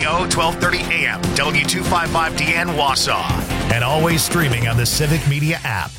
KFGO 1230 AM, W255DN Wausau, and always streaming on the Civic Media app.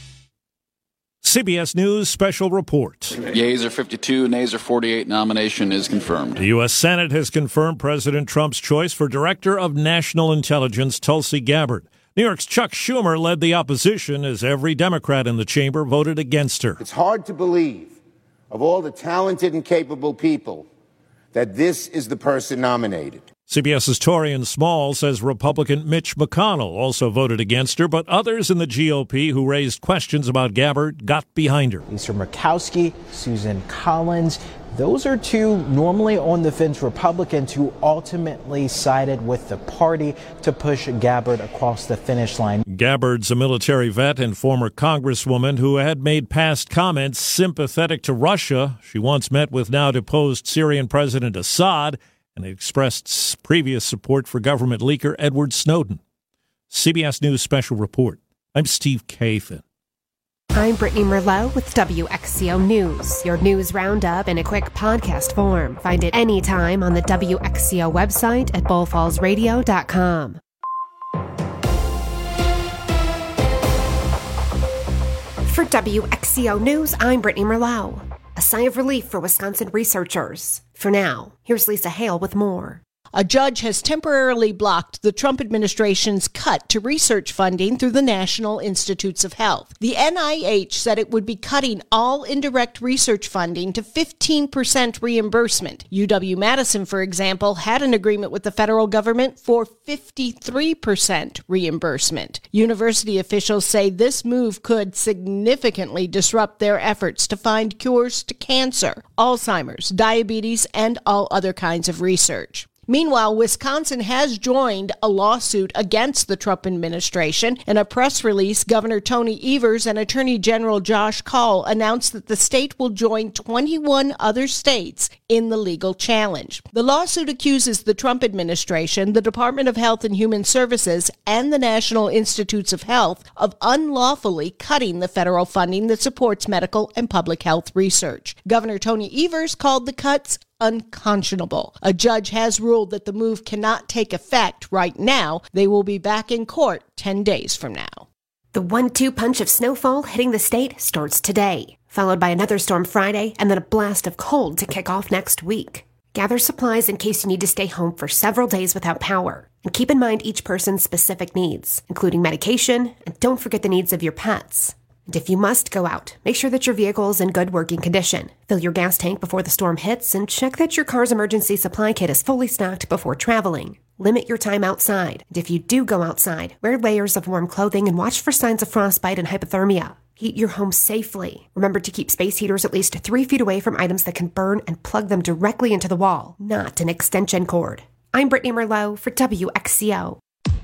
CBS News Special Report. Yeas are 52, nays are 48. Nomination is confirmed. The U.S. Senate has confirmed President Trump's choice for Director of National Intelligence, Tulsi Gabbard. New York's Chuck Schumer led the opposition as every Democrat in the chamber voted against her. It's hard to believe, of all the talented and capable people, that this is the person nominated. CBS's Torian Small says Republican Mitch McConnell also voted against her, but others in the GOP who raised questions about Gabbard got behind her. Lisa Murkowski, Susan Collins, those are two normally on the fence Republicans who ultimately sided with the party to push Gabbard across the finish line. Gabbard's a military vet and former congresswoman who had made past comments sympathetic to Russia. She once met with now deposed Syrian President Assad and expressed previous support for government leaker Edward Snowden. CBS News Special Report. I'm Steve Kathan. I'm Brittany Merlot with WXCO News, your news roundup in a quick podcast form. Find it anytime on the WXCO website at bullfallsradio.com. For WXCO News, I'm Brittany Merlot. A sigh of relief for Wisconsin researchers. For now, here's Lisa Hale with more. A judge has temporarily blocked the Trump administration's cut to research funding through the National Institutes of Health. The NIH said it would be cutting all indirect research funding to 15% reimbursement. UW-Madison, for example, had an agreement with the federal government for 53% reimbursement. University officials say this move could significantly disrupt their efforts to find cures to cancer, Alzheimer's, diabetes, and all other kinds of research. Meanwhile, Wisconsin has joined a lawsuit against the Trump administration. In a press release, Governor Tony Evers and Attorney General Josh Kaul announced that the state will join 21 other states in the legal challenge. The lawsuit accuses the Trump administration, the Department of Health and Human Services, and the National Institutes of Health of unlawfully cutting the federal funding that supports medical and public health research. Governor Tony Evers called the cuts unconscionable. A judge has ruled that the move cannot take effect right now. They will be back in court 10 days from now. The 1-2 punch of snowfall hitting the state starts today, followed by another storm Friday and then a blast of cold to kick off next week. Gather supplies in case you need to stay home for several days without power. And keep in mind each person's specific needs, including medication, and don't forget the needs of your pets. And if you must go out, make sure that your vehicle is in good working condition. Fill your gas tank before the storm hits and check that your car's emergency supply kit is fully stocked before traveling. Limit your time outside. And if you do go outside, wear layers of warm clothing and watch for signs of frostbite and hypothermia. Heat your home safely. Remember to keep space heaters at least 3 feet away from items that can burn and plug them directly into the wall, not an extension cord. I'm Brittany Merlot for WXCO.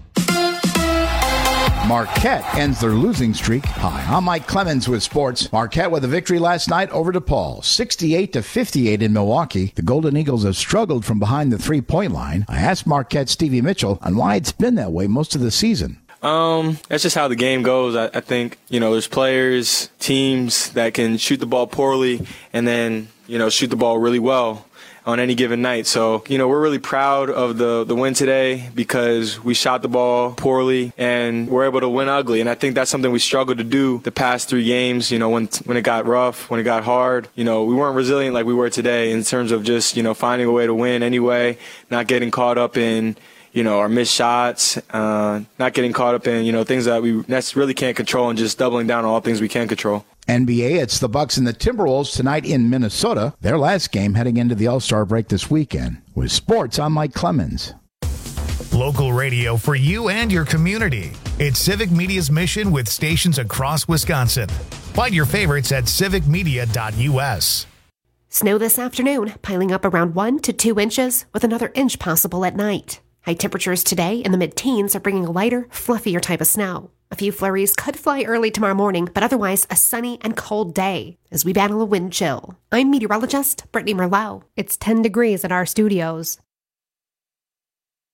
Marquette ends their losing streak. Hi, I'm Mike Clemens with sports. Marquette with a victory last night over DePaul, 68-58 in Milwaukee. The Golden Eagles have struggled from behind the three-point line. I asked Marquette's Stevie Mitchell on why it's been that way most of the season. That's just how the game goes. I think, there's players, teams that can shoot the ball poorly and then, shoot the ball really well on any given night. So, we're really proud of the win today because we shot the ball poorly and we're able to win ugly. And I think that's something we struggled to do the past 3 games, when it got rough, when it got hard. We weren't resilient like we were today in terms of just, finding a way to win anyway, not getting caught up in, our missed shots, not getting caught up in, things that we really can't control and just doubling down on all things we can control. NBA, it's the Bucks and the Timberwolves tonight in Minnesota. Their last game heading into the All-Star break this weekend. With sports, I'm Mike Clemens. Local radio for you and your community. It's Civic Media's mission with stations across Wisconsin. Find your favorites at civicmedia.us. Snow this afternoon, piling up around 1 to 2 inches, with another inch possible at night. High temperatures today in the mid-teens are bringing a lighter, fluffier type of snow. A few flurries could fly early tomorrow morning, but otherwise a sunny and cold day as we battle a wind chill. I'm meteorologist Brittany Merlot. It's 10 degrees at our studios.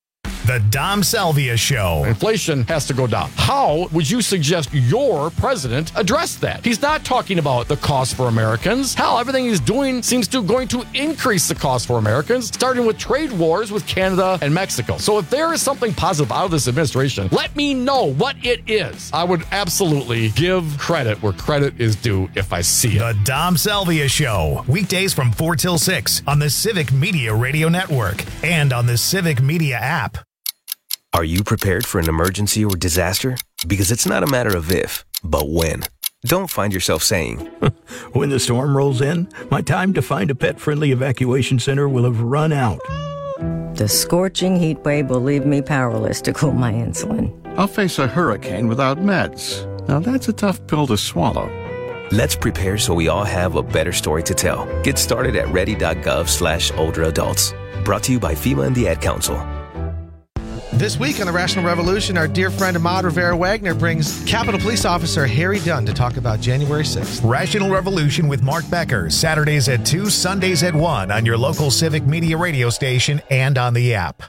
The Dom Salvia Show. Inflation has to go down. How would you suggest your president address that? He's not talking about the cost for Americans. Hell, everything he's doing seems to going to increase the cost for Americans, starting with trade wars with Canada and Mexico. So if there is something positive out of this administration, let me know what it is. I would absolutely give credit where credit is due if I see it. The Dom Salvia Show. Weekdays from 4 till 6 on the Civic Media Radio Network and on the Civic Media app. Are you prepared for an emergency or disaster? Because it's not a matter of if, but when. Don't find yourself saying, when the storm rolls in, my time to find a pet-friendly evacuation center will have run out. The scorching heat wave will leave me powerless to cool my insulin. I'll face a hurricane without meds. Now that's a tough pill to swallow. Let's prepare so we all have a better story to tell. Get started at ready.gov/older adults. Brought to you by FEMA and the Ad Council. This week on the Rational Revolution, our dear friend Ahmad Rivera-Wagner brings Capitol Police Officer Harry Dunn to talk about January 6th. Rational Revolution with Mark Becker, Saturdays at 2, Sundays at 1 on your local Civic Media radio station and on the app.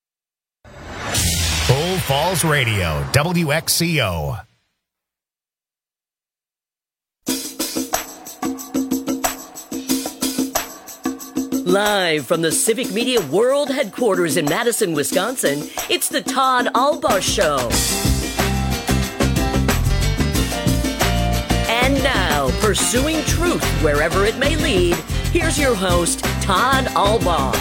Bull Falls Radio, WXCO. Live from the Civic Media World Headquarters in Madison, Wisconsin, it's the Todd Albaugh Show. And now, pursuing truth wherever it may lead, here's your host, Todd Albaugh.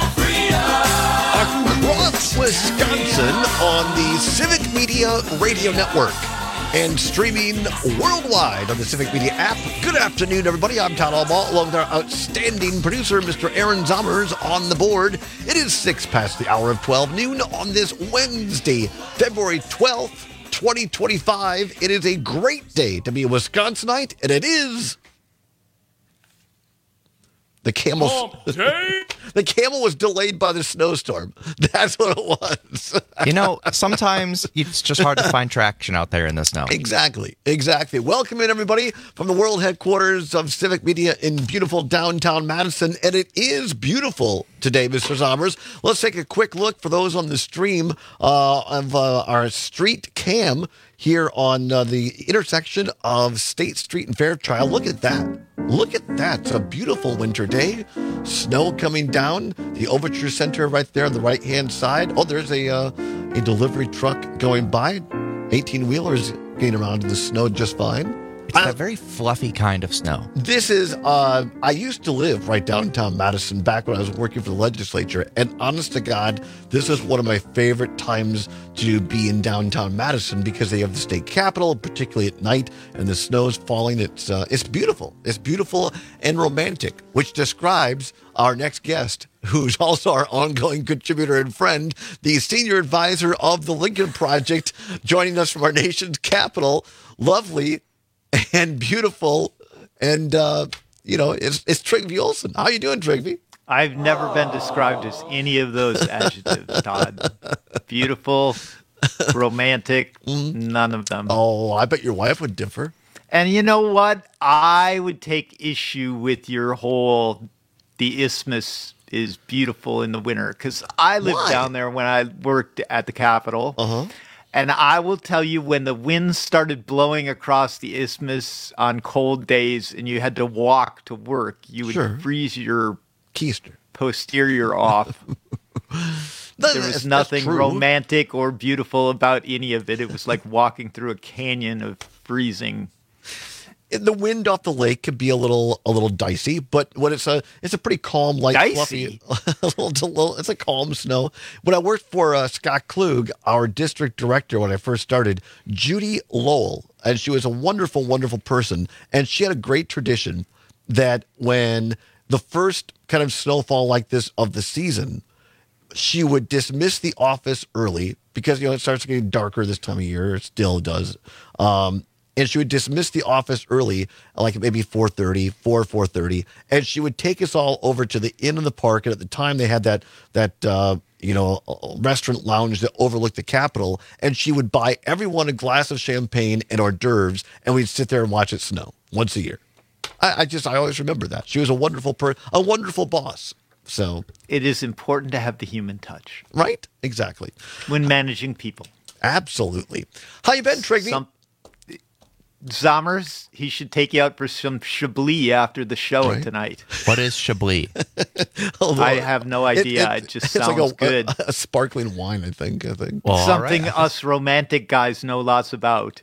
Across Wisconsin on the Civic Media Radio Network and streaming worldwide on the Civic Media app. Good afternoon, everybody. I'm Todd Albaugh, along with our outstanding producer, Mr. Aaron Zommers, on the board. It is 6 past the hour of 12 noon on this Wednesday, February 12th, 2025. It is a great day to be a Wisconsinite, and it is the camel. The camel was delayed by the snowstorm. That's what it was. You know, sometimes it's just hard to find traction out there in the snow. Exactly. Welcome in, everybody, from the world headquarters of Civic Media in beautiful downtown Madison. And it is beautiful today, Mr. Zommers. Let's take a quick look for those on the stream of our street cam here on the intersection of State Street and Fairchild. Look at that. It's a beautiful winter day. Snow coming down. The Overture Center right there on the right-hand side. Oh, there's a delivery truck going by. 18-wheelers getting around in the snow just fine. It's that very fluffy kind of snow. This is, I used to live right downtown Madison back when I was working for the legislature. And honest to God, this is one of my favorite times to be in downtown Madison because they have the state capitol, particularly at night, and the snow's falling. It's beautiful. It's beautiful and romantic, which describes our next guest, who's also our ongoing contributor and friend, the senior advisor of the Lincoln Project, joining us from our nation's capital. Lovely and beautiful, and it's Trygve Olsen. How you doing, Trygve? I've never been described as any of those adjectives, Todd. Beautiful, romantic, none of them. Oh, I bet your wife would differ. And you know what? I would take issue with your whole, the isthmus is beautiful in the winter, because I lived down there when I worked at the Capitol. Uh-huh. And I will tell you, when the wind started blowing across the isthmus on cold days and you had to walk to work, you would freeze your keister posterior off. There was nothing romantic or beautiful about any of it. It was like walking through a canyon of freezing. The wind off the lake could be a little dicey, but when it's a pretty calm, light, fluffy, it's a calm snow. When I worked for Scott Klug, our district director, when I first started, Judy Lowell, and she was a wonderful, wonderful person, and she had a great tradition that when the first kind of snowfall like this of the season, she would dismiss the office early because it starts getting darker this time of year. It still does. And she would dismiss the office early, like maybe 4:30, and she would take us all over to the Inn in the Park. And at the time, they had that restaurant lounge that overlooked the Capitol. And she would buy everyone a glass of champagne and hors d'oeuvres, and we'd sit there and watch it snow once a year. I always remember that. She was a wonderful a wonderful boss. So it is important to have the human touch. Right? Exactly. When managing people. Absolutely. How you been, Trigby? Zommers, he should take you out for some Chablis after the show tonight. What is Chablis? I have no idea. It just sounds like good. A sparkling wine, I think. Well, something us romantic guys know lots about.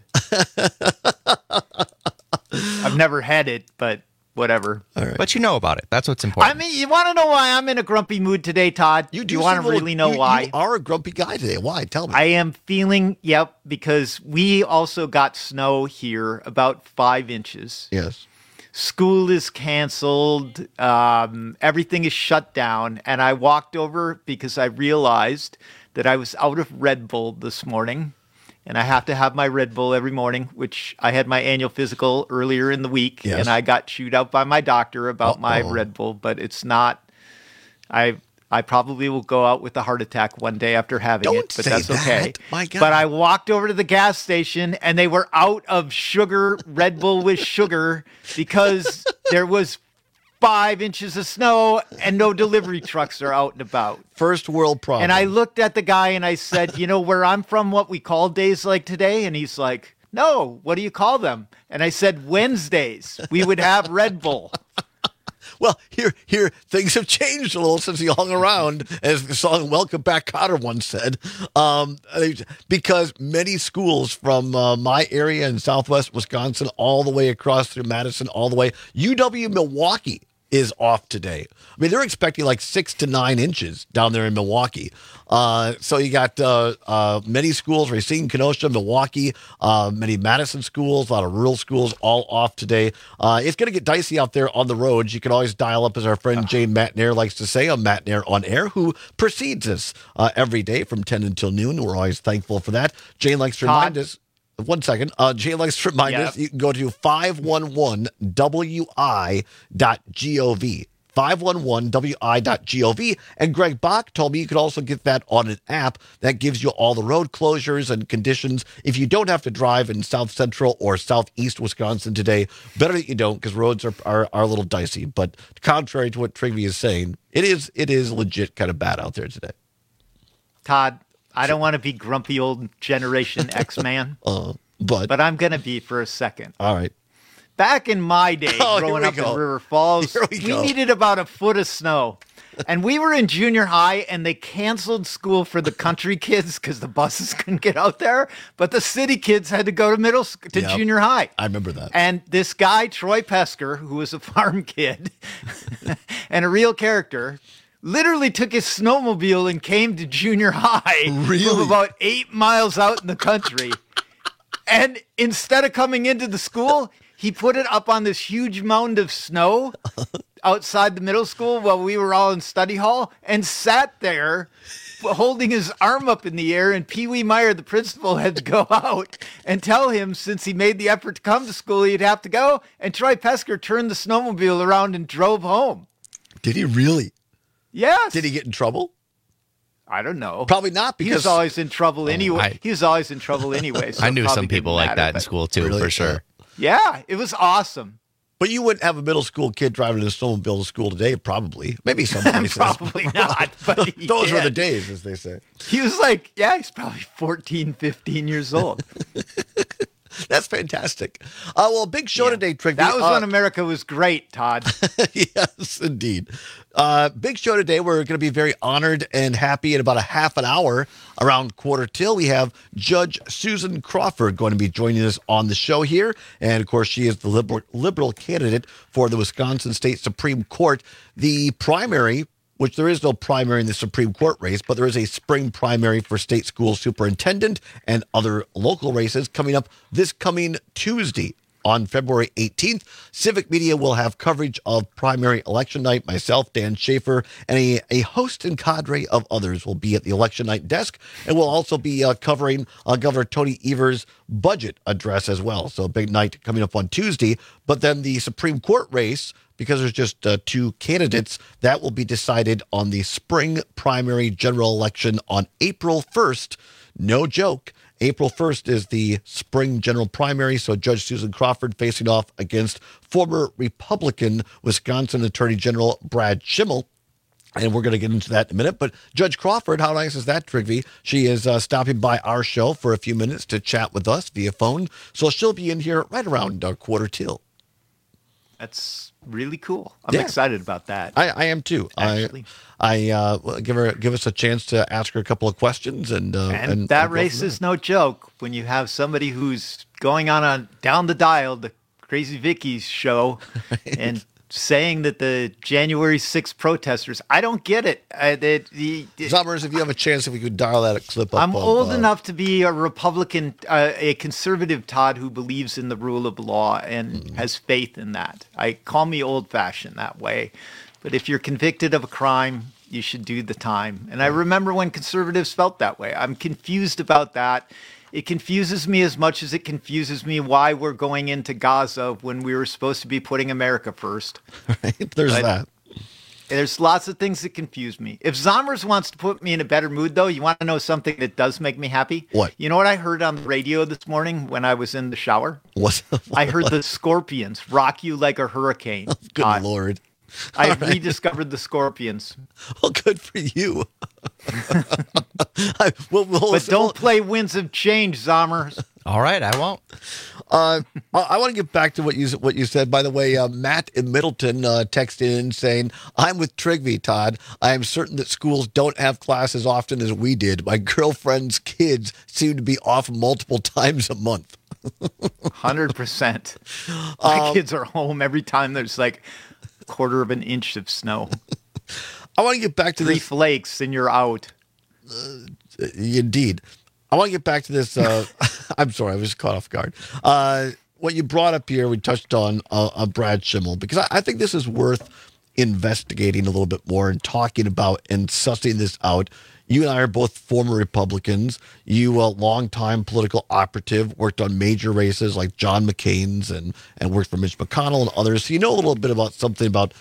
I've never had it, but whatever. All right. But you know about it. That's what's important. I mean, you want to know why I'm in a grumpy mood today, Todd? You want to really know why? You are a grumpy guy today. Why? Tell me. I am feeling, because we also got snow here, about 5 inches. Yes. School is canceled. Everything is shut down. And I walked over because I realized that I was out of Red Bull this morning. And I have to have my Red Bull every morning, which I had my annual physical earlier in the week. Yes. And I got chewed out by my doctor about my Red Bull. But it's not... I probably will go out with a heart attack one day after having it, but that's okay. My God. But I walked over to the gas station and they were out of sugar, Red Bull with sugar, because there was 5 inches of snow and no delivery trucks are out and about. First world problem. And I looked at the guy and I said, where I'm from, what we call days like today? And he's like, no, what do you call them? And I said, Wednesdays. We would have Red Bull. Well, here, things have changed a little since he hung around, as the song "Welcome Back, Kotter" once said. Because many schools from my area in Southwest Wisconsin, all the way across through Madison, all the way UW Milwaukee is off today. I mean, they're expecting like 6 to 9 inches down there in Milwaukee. So you got many schools, Racine, Kenosha, Milwaukee, many Madison schools, a lot of rural schools, all off today. It's going to get dicey out there on the roads. You can always dial up, as our friend Jane Matnair likes to say, on Matnair on Air, who precedes us every day from 10 until noon. We're always thankful for that. Jane likes to remind us. 1 second. Jay likes to remind us, you can go to 511wi.gov. 511wi.gov. And Greg Bach told me you could also get that on an app that gives you all the road closures and conditions. If you don't have to drive in South Central or Southeast Wisconsin today, better that you don't, because roads are a little dicey. But contrary to what Trigby is saying, it is legit kind of bad out there today. Todd, I don't want to be grumpy old Generation X man, but I'm going to be for a second. All right. Back in my day, growing up in River Falls, we needed about a foot of snow. And we were in junior high, and they canceled school for the country kids because the buses couldn't get out there. But the city kids had to go to junior high. I remember that. And this guy, Troy Pesker, who was a farm kid and a real character, literally took his snowmobile and came to junior high from about 8 miles out in the country. And instead of coming into the school, he put it up on this huge mound of snow outside the middle school while we were all in study hall and sat there holding his arm up in the air. And Pee Wee Meyer, the principal, had to go out and tell him, since he made the effort to come to school, he'd have to go. And Troy Pesker turned the snowmobile around and drove home. Did he really? Yes. Did he get in trouble? I don't know. Probably not, because he was always in trouble anyway. He was always in trouble anyway. So I knew some people like that in school too, for sure. Yeah, it was awesome. But you wouldn't have a middle school kid driving a snowmobile to school today, probably. Maybe some places. Probably not. But those were the days, as they say. He was like, he's probably 14, 15 years old. That's fantastic. Well, big show today, Trigby. That was when America was great, Todd. Yes, indeed. Big show today. We're going to be very honored and happy. In about a half an hour, around 1:45, we have Judge Susan Crawford going to be joining us on the show here. And, of course, she is the liberal candidate for the Wisconsin State Supreme Court. The primary, which there is no primary in the Supreme Court race, but there is a spring primary for state school superintendent and other local races coming up this coming Tuesday on February 18th. Civic Media will have coverage of primary election night. Myself, Dan Schaefer, and a host and cadre of others will be at the election night desk, and we'll also be covering Governor Tony Evers' budget address as well. So a big night coming up on Tuesday. But then the Supreme Court race, because there's just 2 candidates, that will be decided on the spring primary general election on April 1st. No joke. April 1st is the spring general primary, so Judge Susan Crawford facing off against former Republican Wisconsin Attorney General Brad Schimmel. And we're going to get into that in a minute. But Judge Crawford, how nice is that, Trygve? She is stopping by our show for a few minutes to chat with us via phone. So she'll be in here right around 11:45. That's really cool. I'm excited about that. I am too. Actually. I give us a chance to ask her a couple of questions. And that race is no joke when you have somebody who's going on down the dial, the Crazy Vicky's show, right, and saying that the January 6th protesters, I don't get it. Summers, if you have a chance, if we could dial that clip up. I'm old enough to be a Republican, a conservative, Todd, who believes in the rule of law and has faith in that. Call me old-fashioned that way. But if you're convicted of a crime, you should do the time. And I remember when conservatives felt that way. I'm confused about that. It confuses me as much as it confuses me why we're going into Gaza when we were supposed to be putting America first. Right? There's that. There's lots of things that confuse me. If Zommers wants to put me in a better mood, though, you want to know something that does make me happy? What? You know what I heard on the radio this morning when I was in the shower? What? I heard the Scorpions rock you like a hurricane. Oh, good Lord. I rediscovered the Scorpions. Well, good for you. But don't play Winds of Change, Zommers. All right, I won't. I want to get back to what you said. By the way, Matt in Middleton texted in saying, I'm with Trygve, Todd. I am certain that schools don't have class as often as we did. My girlfriend's kids seem to be off multiple times a month. 100%. My kids are home every time there's like a quarter of an inch of snow. I want to get back to 3 flakes and you're out. Indeed. I want to get back to this. I'm sorry, I was caught off guard. What you brought up here, we touched on Brad Schimmel, because I think this is worth investigating a little bit more and talking about and sussing this out. You and I are both former Republicans. You, a longtime political operative, worked on major races like John McCain's and worked for Mitch McConnell and others. So you know a little bit about something about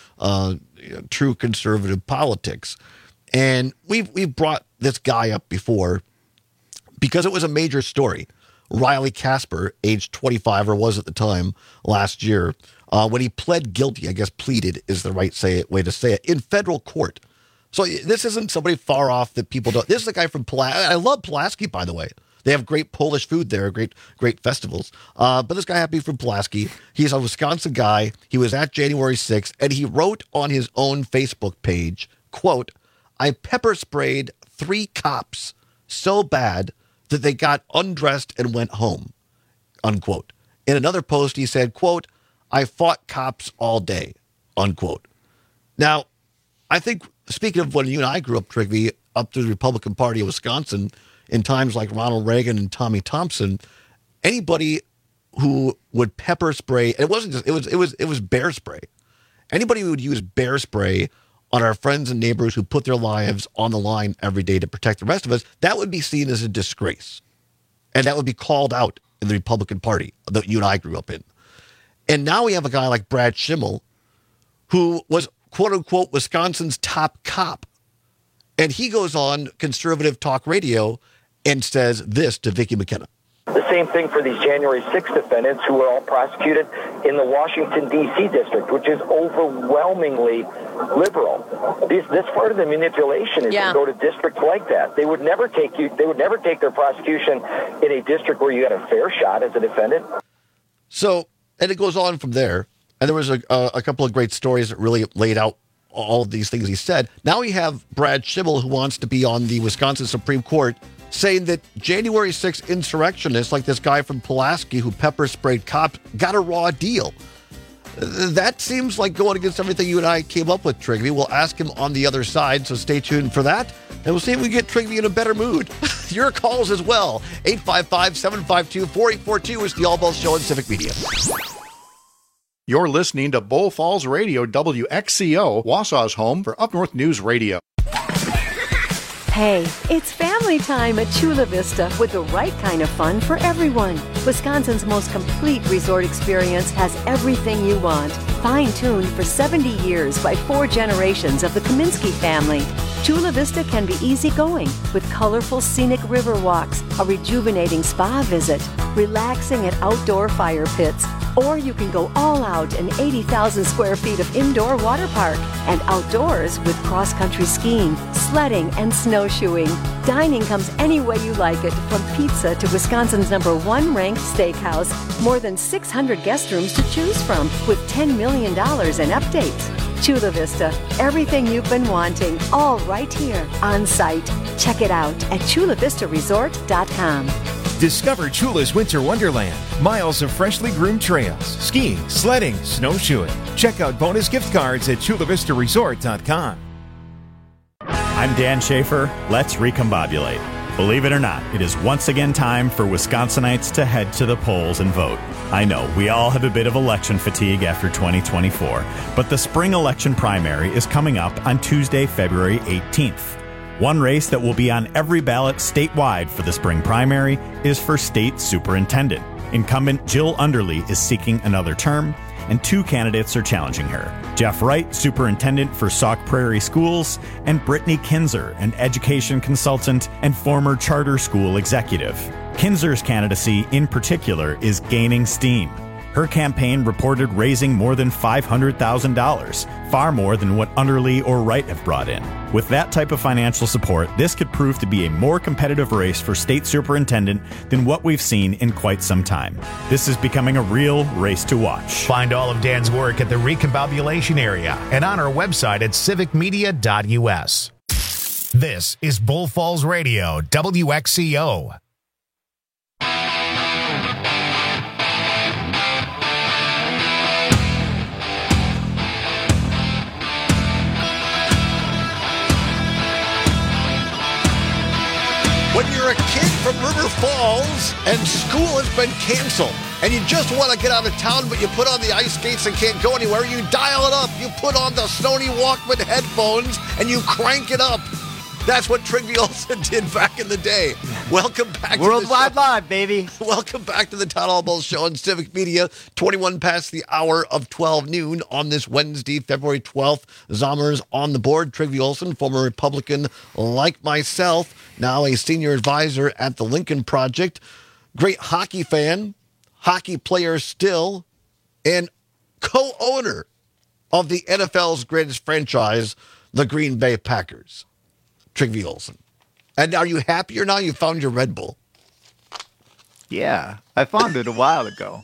true conservative politics. And we've brought this guy up before because it was a major story. Riley Casper, age 25, or was at the time, last year, when he pled guilty, I guess pleaded is the right way to say it, in federal court. So this isn't somebody far off that people don't. This is a guy from Pulaski. I love Pulaski, by the way. They have great Polish food there, great festivals. But this guy happened to be from Pulaski. He's a Wisconsin guy. He was at January 6th, and he wrote on his own Facebook page, quote, I pepper sprayed 3 cops so bad that they got undressed and went home, unquote. In another post, he said, quote, I fought cops all day, unquote. Now, I think, speaking of when you and I grew up, Trygve, up through the Republican Party of Wisconsin, in times like Ronald Reagan and Tommy Thompson, anybody who would pepper spray, and it wasn't just, it was bear spray. Anybody who would use bear spray on our friends and neighbors who put their lives on the line every day to protect the rest of us, that would be seen as a disgrace. And that would be called out in the Republican Party that you and I grew up in. And now we have a guy like Brad Schimmel, who was, quote unquote, Wisconsin's top cop. And he goes on conservative talk radio and says this to Vicki McKenna. The same thing for these January 6th defendants who were all prosecuted in the Washington, D.C. district, which is overwhelmingly liberal. This part of the manipulation is to go to districts like that. They would never take their prosecution in a district where you had a fair shot as a defendant. So, and it goes on from there. And there was a couple of great stories that really laid out all of these things he said. Now we have Brad Schimmel, who wants to be on the Wisconsin Supreme Court, saying that January 6th insurrectionists, like this guy from Pulaski who pepper sprayed cops, got a raw deal. That seems like going against everything you and I came up with, Trygve. We'll ask him on the other side, so stay tuned for that. And we'll see if we get Trygve in a better mood. Your calls as well. 855-752-4842 is the All Balls Show on Civic Media. You're listening to Bull Falls Radio, WXCO, Wausau's home for Up North News Radio. Hey, it's family time at Chula Vista with the right kind of fun for everyone. Wisconsin's most complete resort experience has everything you want. Fine-tuned for 70 years by 4 generations of the Kaminsky family. Chula Vista can be easygoing with colorful scenic river walks, a rejuvenating spa visit, relaxing at outdoor fire pits, or you can go all out in 80,000 square feet of indoor water park and outdoors with cross-country skiing, sledding, and snowshoeing. Dining comes any way you like it, from pizza to Wisconsin's #1 ranked steakhouse. More than 600 guest rooms to choose from with $10 million in updates. Chula Vista, everything you've been wanting, all right here on site. Check it out at chulavistaresort.com. Discover Chula's Winter Wonderland. Miles of freshly groomed trails, skiing, sledding, snowshoeing. Check out bonus gift cards at chulavistaresort.com. I'm Dan Schaefer. Let's recombobulate. Believe it or not, it is once again time for Wisconsinites to head to the polls and vote. I know, we all have a bit of election fatigue after 2024, but the spring election primary is coming up on Tuesday, February 18th. One race that will be on every ballot statewide for the spring primary is for state superintendent. Incumbent Jill Underly is seeking another term, and 2 candidates are challenging her. Jeff Wright, superintendent for Sauk Prairie Schools, and Brittany Kinzer, an education consultant and former charter school executive. Kinzer's candidacy, in particular, is gaining steam. Her campaign reported raising more than $500,000, far more than what Underly or Wright have brought in. With that type of financial support, this could prove to be a more competitive race for state superintendent than what we've seen in quite some time. This is becoming a real race to watch. Find all of Dan's work at the Recombobulation area and on our website at civicmedia.us. This is Bull Falls Radio, WXCO. When you're a kid from River Falls and school has been canceled and you just want to get out of town, but you put on the ice skates and can't go anywhere, you dial it up. You put on the Sony Walkman headphones and you crank it up. That's what Trygve Olsen did back in the day. Welcome back Worldwide Live, baby. Welcome back to the Todd Albaugh Show on Civic Media, 21 past the hour of 12 noon on this Wednesday, February 12th. Zommers on the board. Trygve Olsen, former Republican like myself, now a senior advisor at the Lincoln Project. Great hockey fan, hockey player still, and co-owner of the NFL's greatest franchise, the Green Bay Packers. Trygve Olsen. And are you happier now you found your Red Bull? Yeah, I found it a while ago.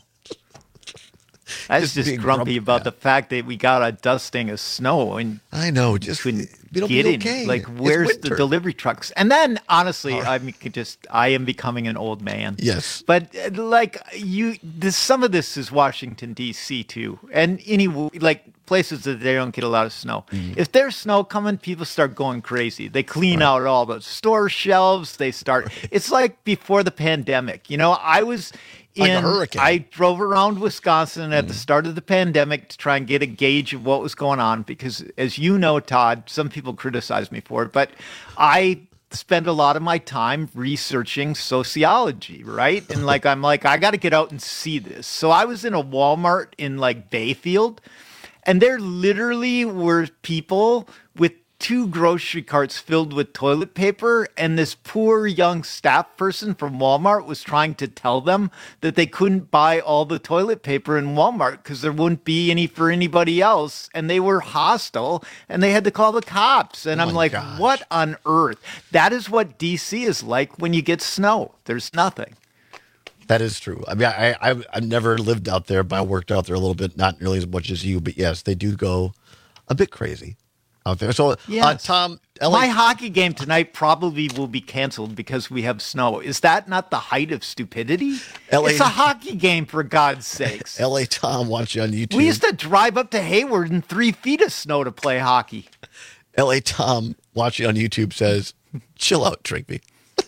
I was just grumpy about the fact that we got a dusting of snow and I know, just couldn't it'll get be in. okay. Like, where's the delivery trucks? And then, honestly, I am becoming an old man. Yes, but like some of this is Washington D.C. too, and places that they don't get a lot of snow. Mm-hmm. If there's snow coming, people start going crazy. They clean out all the store shelves. They start. It's like before the pandemic. You know, I was. Like a hurricane. I drove around Wisconsin at the start of the pandemic to try and get a gauge of what was going on because, as you know, Todd, some people criticize me for it, but I spend a lot of my time researching sociology, right? And I'm like, I got to get out and see this. So I was in a Walmart in Bayfield, and there literally were people with 2 grocery carts filled with toilet paper, and this poor young staff person from Walmart was trying to tell them that they couldn't buy all the toilet paper in Walmart because there wouldn't be any for anybody else, and they were hostile, and they had to call the cops. And I'm like, what on earth? That is what D.C. is like when you get snow. There's nothing. That is true. I mean, I've never lived out there, but I worked out there a little bit, not nearly as much as you, but yes, they do go a bit crazy out there. So, yes. Tom, my hockey game tonight probably will be canceled because we have snow. Is that not the height of stupidity? It's a hockey game, for God's sakes. LA Tom wants you on YouTube. We used to drive up to Hayward in 3 feet of snow to play hockey. LA Tom watching on YouTube says, chill out, Trygve.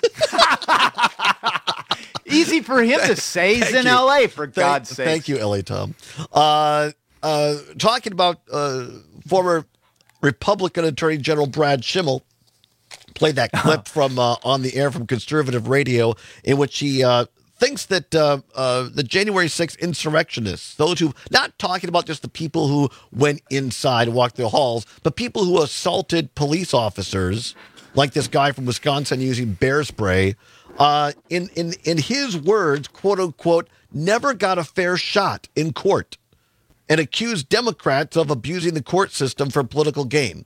Easy for him to say. He's in LA, for God's sake. Thank you, LA Tom. Talking about former Republican Attorney General Brad Schimmel, played that clip from on the air from conservative radio in which he thinks that the January 6th insurrectionists, those who, not talking about just the people who went inside and walked the halls, but people who assaulted police officers, like this guy from Wisconsin using bear spray, in his words, quote unquote, never got a fair shot in court, and accused Democrats of abusing the court system for political gain.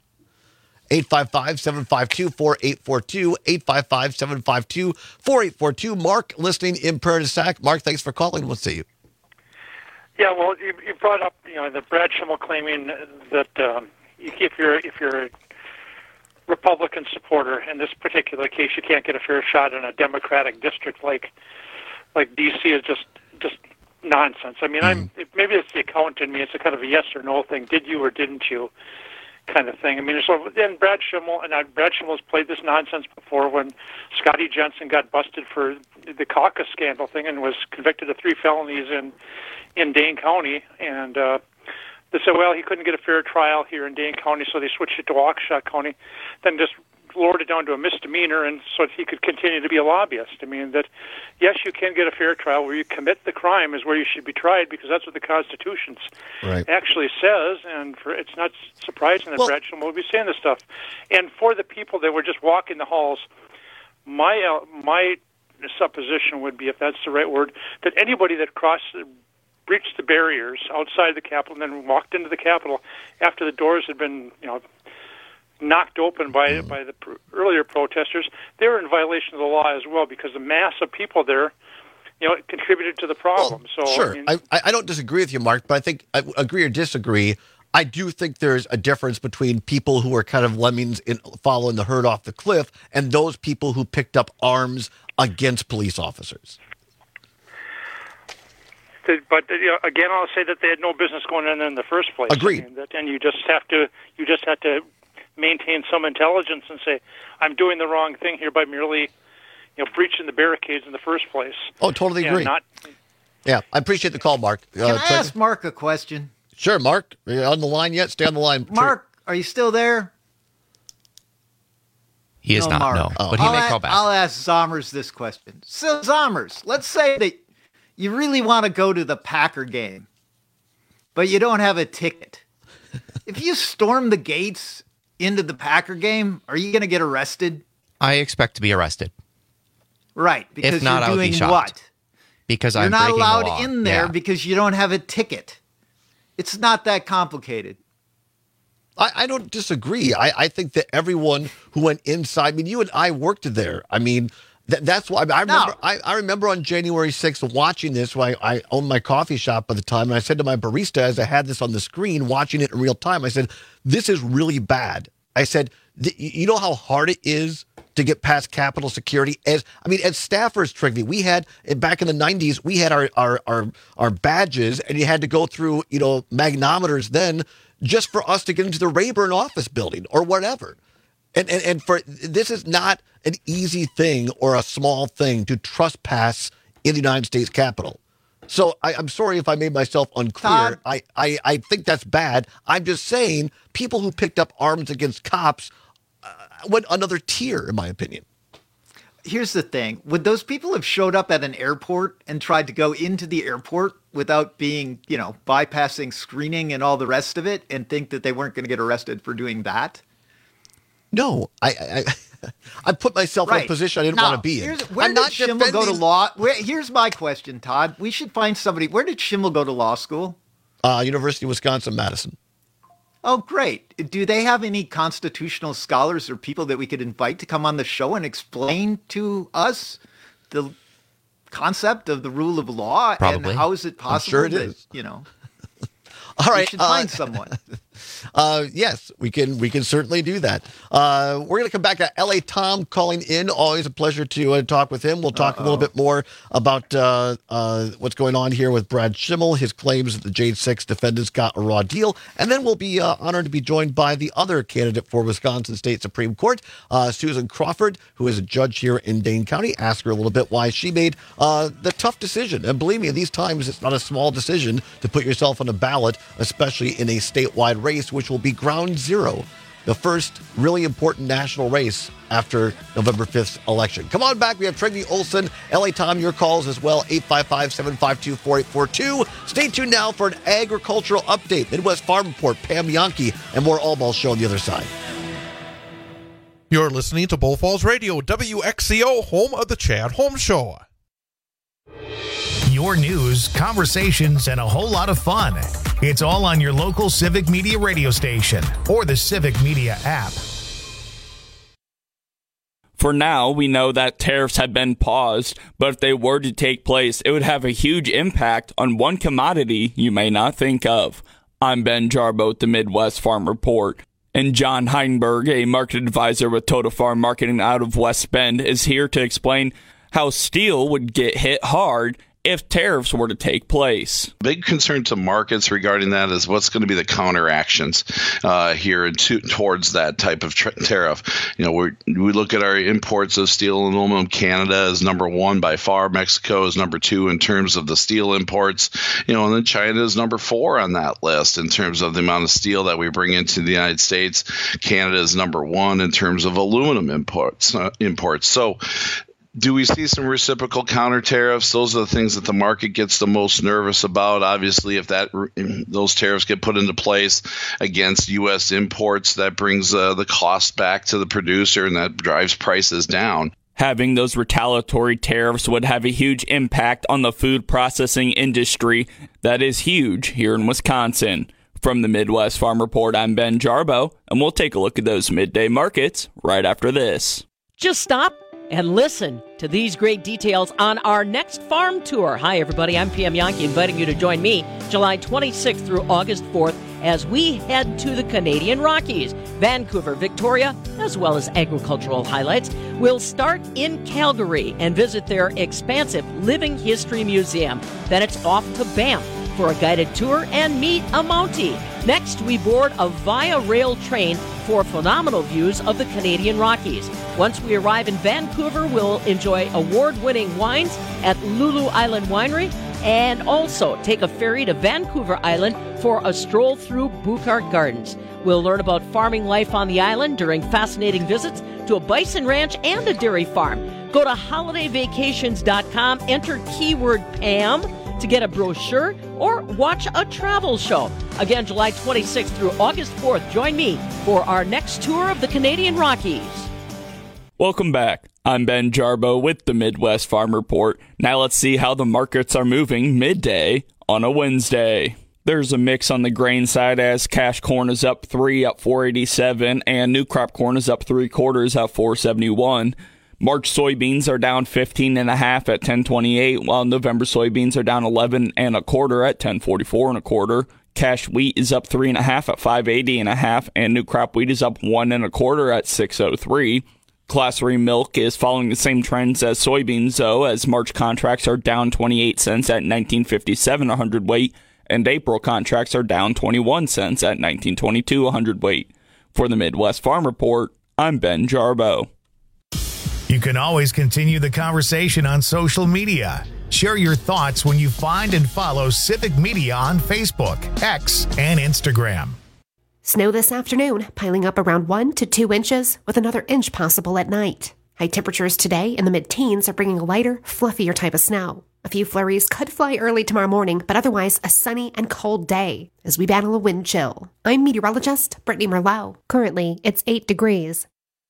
855-752-4842, 855-752-4842. Mark, listening in Prairie du Sac. Mark, thanks for calling. We'll see you. Yeah, well, you brought up, the Brad Schimmel claiming that if you're a Republican supporter, in this particular case, you can't get a fair shot in a Democratic district like D.C. is just nonsense. I mean, maybe it's the accountant in me. It's a kind of a yes or no thing. Did you or didn't you? Kind of thing. I mean, so then Brad Schimmel's played this nonsense before when Scotty Jensen got busted for the caucus scandal thing and was convicted of 3 felonies in Dane County, and they said, well, he couldn't get a fair trial here in Dane County, so they switched it to Waukesha County, then just lowered it down to a misdemeanor, and so he could continue to be a lobbyist. I mean, that yes, you can get a fair trial. Where you commit the crime is where you should be tried, because that's what the Constitution actually says. And it's not surprising that Brad Schimmel would be saying this stuff. And for the people that were just walking the halls, my supposition would be, if that's the right word, that anybody that breached the barriers outside the Capitol and then walked into the Capitol after the doors had been, knocked open by the earlier protesters, they were in violation of the law as well, because the mass of people there, contributed to the problem. Well, so sure, I don't disagree with you, Mark, but I think, I agree or disagree, I do think there's a difference between people who are kind of lemmings in following the herd off the cliff and those people who picked up arms against police officers. But again, I'll say that they had no business going in the first place. Agreed. And you just have to maintain some intelligence and say, I'm doing the wrong thing here by merely, breaching the barricades in the first place. Oh, totally agree. Yeah, I appreciate the call, Mark. Can I ask Mark a question? Sure, Mark. Are you on the line yet? Stay on the line. Mark, are you still there? He is not, Mark. no. But he may call back. I'll ask Zommers this question. So, Zommers, let's say that you really want to go to the Packer game, but you don't have a ticket. If you storm the gates into the Packer game, are you going to get arrested? I expect to be arrested. Right, because if not, you're doing what? Because you're I'm not breaking allowed the law. in there because you don't have a ticket. It's not that complicated. I don't disagree. I think that everyone who went inside, I mean, you and I worked there. I mean, that's why I remember on January 6th watching this when I owned my coffee shop at the time, and I said to my barista as I had this on the screen, watching it in real time, I said, this is really bad. I said, you know how hard it is to get past Capitol security? As staffers, Trigby, we had, back in the 90s, we had our badges, and you had to go through, magnometers then just for us to get into the Rayburn office building or whatever. And for this is not an easy thing or a small thing to trespass in the United States Capitol. So I'm sorry if I made myself unclear. I think that's bad. I'm just saying people who picked up arms against cops went another tier, in my opinion. Here's the thing. Would those people have showed up at an airport and tried to go into the airport without being, bypassing screening and all the rest of it and think that they weren't going to get arrested for doing that? No, I put myself in a position I didn't want to be in. Where did Schimmel go to law? Here's my question, Todd. We should find somebody. Where did Schimmel go to law school? University of Wisconsin-Madison. Oh, great. Do they have any constitutional scholars or people that we could invite to come on the show and explain to us the concept of the rule of law? Probably. And how is it possible I'm sure it is. All right, we should find someone. Yes, we can certainly do that. We're going to come back to L.A. Tom calling in. Always a pleasure to talk with him. We'll talk a little bit more about what's going on here with Brad Schimmel, his claims that the J6 defendants got a raw deal, and then we'll be honored to be joined by the other candidate for Wisconsin State Supreme Court, Susan Crawford, who is a judge here in Dane County. Ask her a little bit why she made the tough decision. And believe me, at these times, it's not a small decision to put yourself on a ballot, especially in a statewide race, which will be ground zero the first really important national race after November 5th's election. Come on back. We have Trygve Olsen, LA Tom, your calls as well, 855-752-4842. Stay tuned now for an agricultural update. Midwest Farm Report, Pam Yankee, and more All Ball Show on the other side. You're listening to Bull Falls Radio, WXCO, home of the Chad Holmes Show. Your news, conversations, and a whole lot of fun. It's all on your local Civic Media radio station or the Civic Media app. For now, we know that tariffs have been paused, but if they were to take place, it would have a huge impact on one commodity you may not think of. I'm Ben Jarbo with the Midwest Farm Report. And John Heidenberg, a market advisor with Total Farm Marketing out of West Bend, is here to explain how steel would get hit hard if tariffs were to take place. Big concern to markets regarding that is what's going to be the counteractions here towards that type of tariff. You know, we look at our imports of steel and aluminum. Canada is number one by far. Mexico is number two in terms of the steel imports. You know, and then China is number four on that list in terms of the amount of steel that we bring into the United States. Canada is number one in terms of aluminum imports. So, do we see some reciprocal counter tariffs? Those are the things that the market gets the most nervous about. Obviously, if those tariffs get put into place against U.S. imports, that brings the cost back to the producer, and that drives prices down. Having those retaliatory tariffs would have a huge impact on the food processing industry that is huge here in Wisconsin. From the Midwest Farm Report, I'm Ben Jarbo, and we'll take a look at those midday markets right after this. Just stop and listen to these great details on our next farm tour. Hi, everybody. I'm Pam Yankee, inviting you to join me July 26th through August 4th as we head to the Canadian Rockies, Vancouver, Victoria, as well as agricultural highlights. We'll start in Calgary and visit their expansive Living History Museum. Then it's off to Banff for a guided tour and meet a Mountie. Next, we board a Via Rail train for phenomenal views of the Canadian Rockies. Once we arrive in Vancouver, we'll enjoy award-winning wines at Lulu Island Winery and also take a ferry to Vancouver Island for a stroll through Buchart Gardens. We'll learn about farming life on the island during fascinating visits to a bison ranch and a dairy farm. Go to holidayvacations.com, enter keyword Pam to get a brochure or watch a travel show. Again, July 26th through August 4th, join me for our next tour of the Canadian Rockies. Welcome back. I'm Ben Jarbo with the Midwest Farm Report. Now let's see how the markets are moving midday on a Wednesday. There's a mix on the grain side as cash corn is up 3 at 487 and new crop corn is up 3/4 at 471. March soybeans are down 15.5 at 1028, while November soybeans are down 11.25 at 1044.25. Cash wheat is up 3.5 at 580.5, and new crop wheat is up 1.25 at 603. Class 3 milk is following the same trends as soybeans, though, as March contracts are down 28 cents at 1957 a hundredweight, and April contracts are down 21 cents at 1922 a hundredweight. For the Midwest Farm Report, I'm Ben Jarbo. You can always continue the conversation on social media. Share your thoughts when you find and follow Civic Media on Facebook, X, and Instagram. Snow this afternoon, piling up around 1 to 2 inches, with another inch possible at night. High temperatures today in the mid-teens are bringing a lighter, fluffier type of snow. A few flurries could fly early tomorrow morning, but otherwise a sunny and cold day as we battle a wind chill. I'm meteorologist Brittany Merlot. Currently, it's 8 degrees.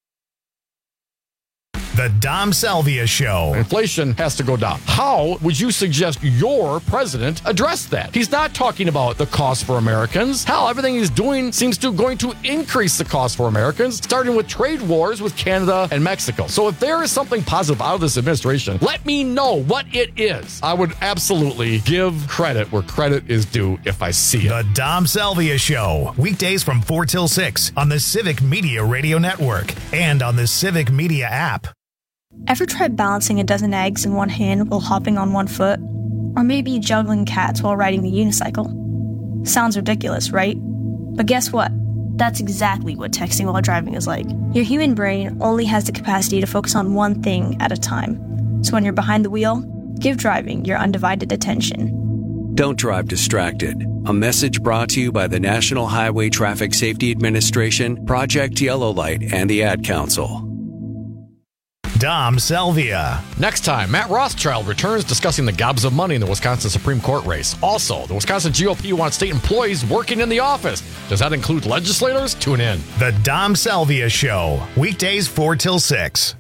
The Dom Salvia Show. Inflation has to go down. How would you suggest your president address that? He's not talking about the cost for Americans. Hell, everything he's doing seems to going to increase the cost for Americans, starting with trade wars with Canada and Mexico. So if there is something positive out of this administration, let me know what it is. I would absolutely give credit where credit is due if I see it. The Dom Salvia Show. Weekdays from 4 till 6 on the Civic Media Radio Network and on the Civic Media app. Ever tried balancing a dozen eggs in one hand while hopping on one foot? Or maybe juggling cats while riding the unicycle? Sounds ridiculous, right? But guess what? That's exactly what texting while driving is like. Your human brain only has the capacity to focus on one thing at a time. So when you're behind the wheel, give driving your undivided attention. Don't drive distracted. A message brought to you by the National Highway Traffic Safety Administration, Project Yellow Light, and the Ad Council. Dom Salvia. Next time, Matt Rothschild returns discussing the gobs of money in the Wisconsin Supreme Court race. Also, the Wisconsin GOP wants state employees working in the office. Does that include legislators? Tune in. The Dom Salvia Show. Weekdays 4 till 6.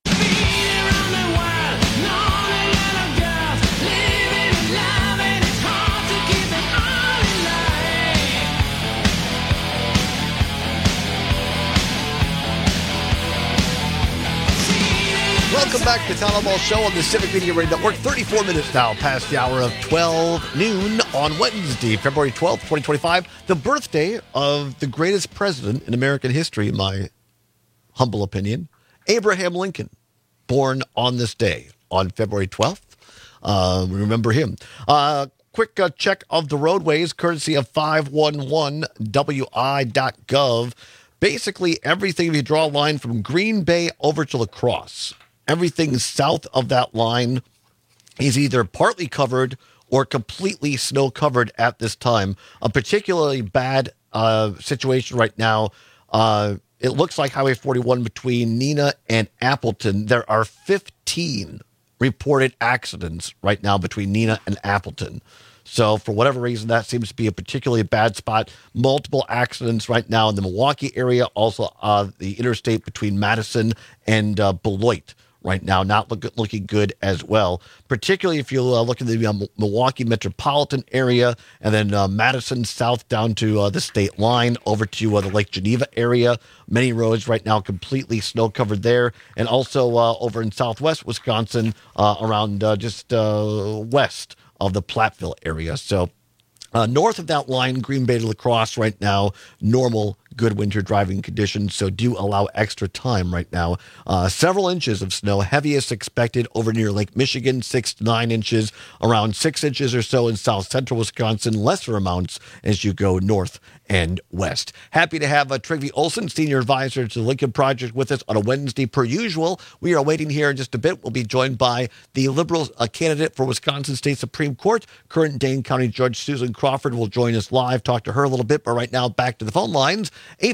Welcome back to the Town Hall Show on the Civic Media Radio Network. 34 minutes now past the hour of 12 noon on Wednesday, February 12th, 2025. The birthday of the greatest president in American history, in my humble opinion, Abraham Lincoln, born on this day, on February 12th. Remember him. Quick check of the roadways, courtesy of 511wi.gov. Basically, everything, if you draw a line from Green Bay over to La Crosse, everything south of that line is either partly covered or completely snow covered at this time. A particularly bad situation right now. It looks like Highway 41 between Neenah and Appleton. There are 15 reported accidents right now between Neenah and Appleton. So for whatever reason, that seems to be a particularly bad spot. Multiple accidents right now in the Milwaukee area. Also, the interstate between Madison and Beloit right now, not looking good as well. Particularly if you look at the Milwaukee metropolitan area and then Madison south down to the state line over to the Lake Geneva area. Many roads right now completely snow covered there. And also over in southwest Wisconsin around just west of the Platteville area. So north of that line, Green Bay to La Crosse right now, normal, good winter driving conditions, so do allow extra time right now. Several inches of snow, heaviest expected over near Lake Michigan, 6 to 9 inches, around 6 inches or so in south central Wisconsin, lesser amounts as you go north and west. Happy to have Trygve Olsen, Senior Advisor to the Lincoln Project, with us on a Wednesday per usual. We are waiting here in just a bit. We'll be joined by the Liberal candidate for Wisconsin State Supreme Court, current Dane County Judge Susan Crawford will join us live, talk to her a little bit, but right now back to the phone lines.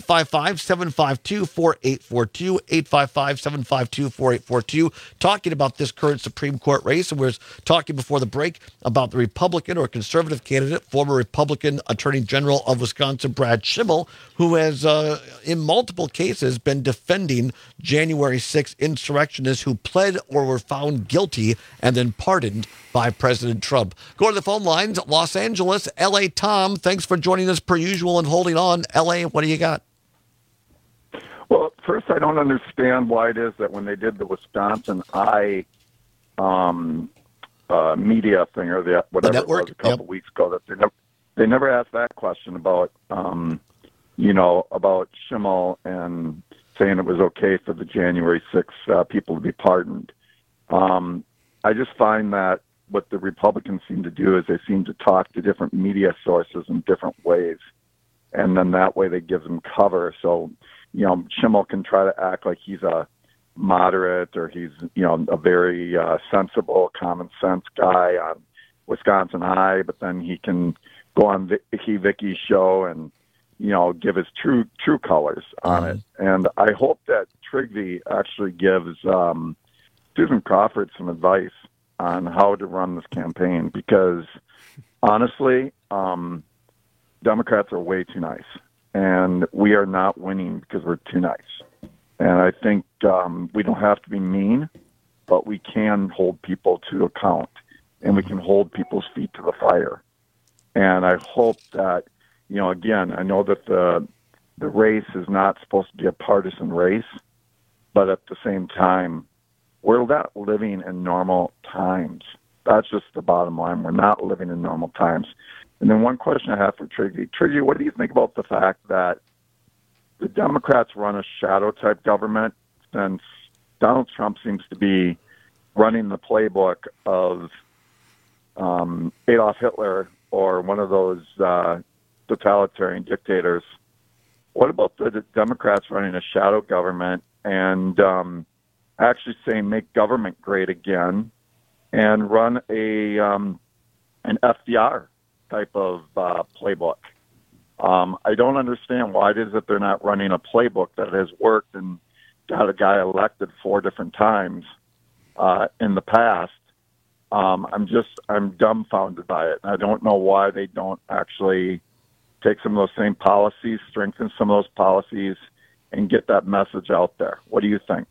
855-752-4842, 855-752-4842, talking about this current Supreme Court race. And we were talking before the break about the Republican or conservative candidate, former Republican Attorney General of Wisconsin, Brad Schimel, who has, in multiple cases, been defending January 6th insurrectionists who pled or were found guilty and then pardoned by President Trump. Go to the phone lines, Los Angeles, L.A. Tom, thanks for joining us per usual and holding on. L.A., what do you got? Well, first, I don't understand why it is that when they did the Wisconsin Eye media thing or whatever it was a couple weeks ago, that they never asked that question about, about Schimel and saying it was okay for the January 6th people to be pardoned. I just find that what the Republicans seem to do is they seem to talk to different media sources in different ways, and then that way they give them cover. So, Schimel can try to act like he's a moderate or he's, a very sensible, common sense guy on Wisconsin Eye, but then he can go on Vicky's show and, give his true colors on it. And I hope that Trygve actually gives Susan Crawford some advice on how to run this campaign, because honestly, Democrats are way too nice, and we are not winning because we're too nice. And I think we don't have to be mean, but we can hold people to account, and we can hold people's feet to the fire. And I hope that, again, I know that the race is not supposed to be a partisan race, but at the same time, we're not living in normal times. That's just the bottom line. We're not living in normal times. And then one question I have for Trygve. Trygve, what do you think about the fact that the Democrats run a shadow-type government, since Donald Trump seems to be running the playbook of Adolf Hitler or one of those totalitarian dictators? What about the Democrats running a shadow government and actually saying make government great again and run an FDR type of playbook. I don't understand why it is that they're not running a playbook that has worked and got a guy elected 4 different times in the past. I'm dumbfounded by it. I don't know why they don't actually take some of those same policies, strengthen some of those policies, and get that message out there. What do you think?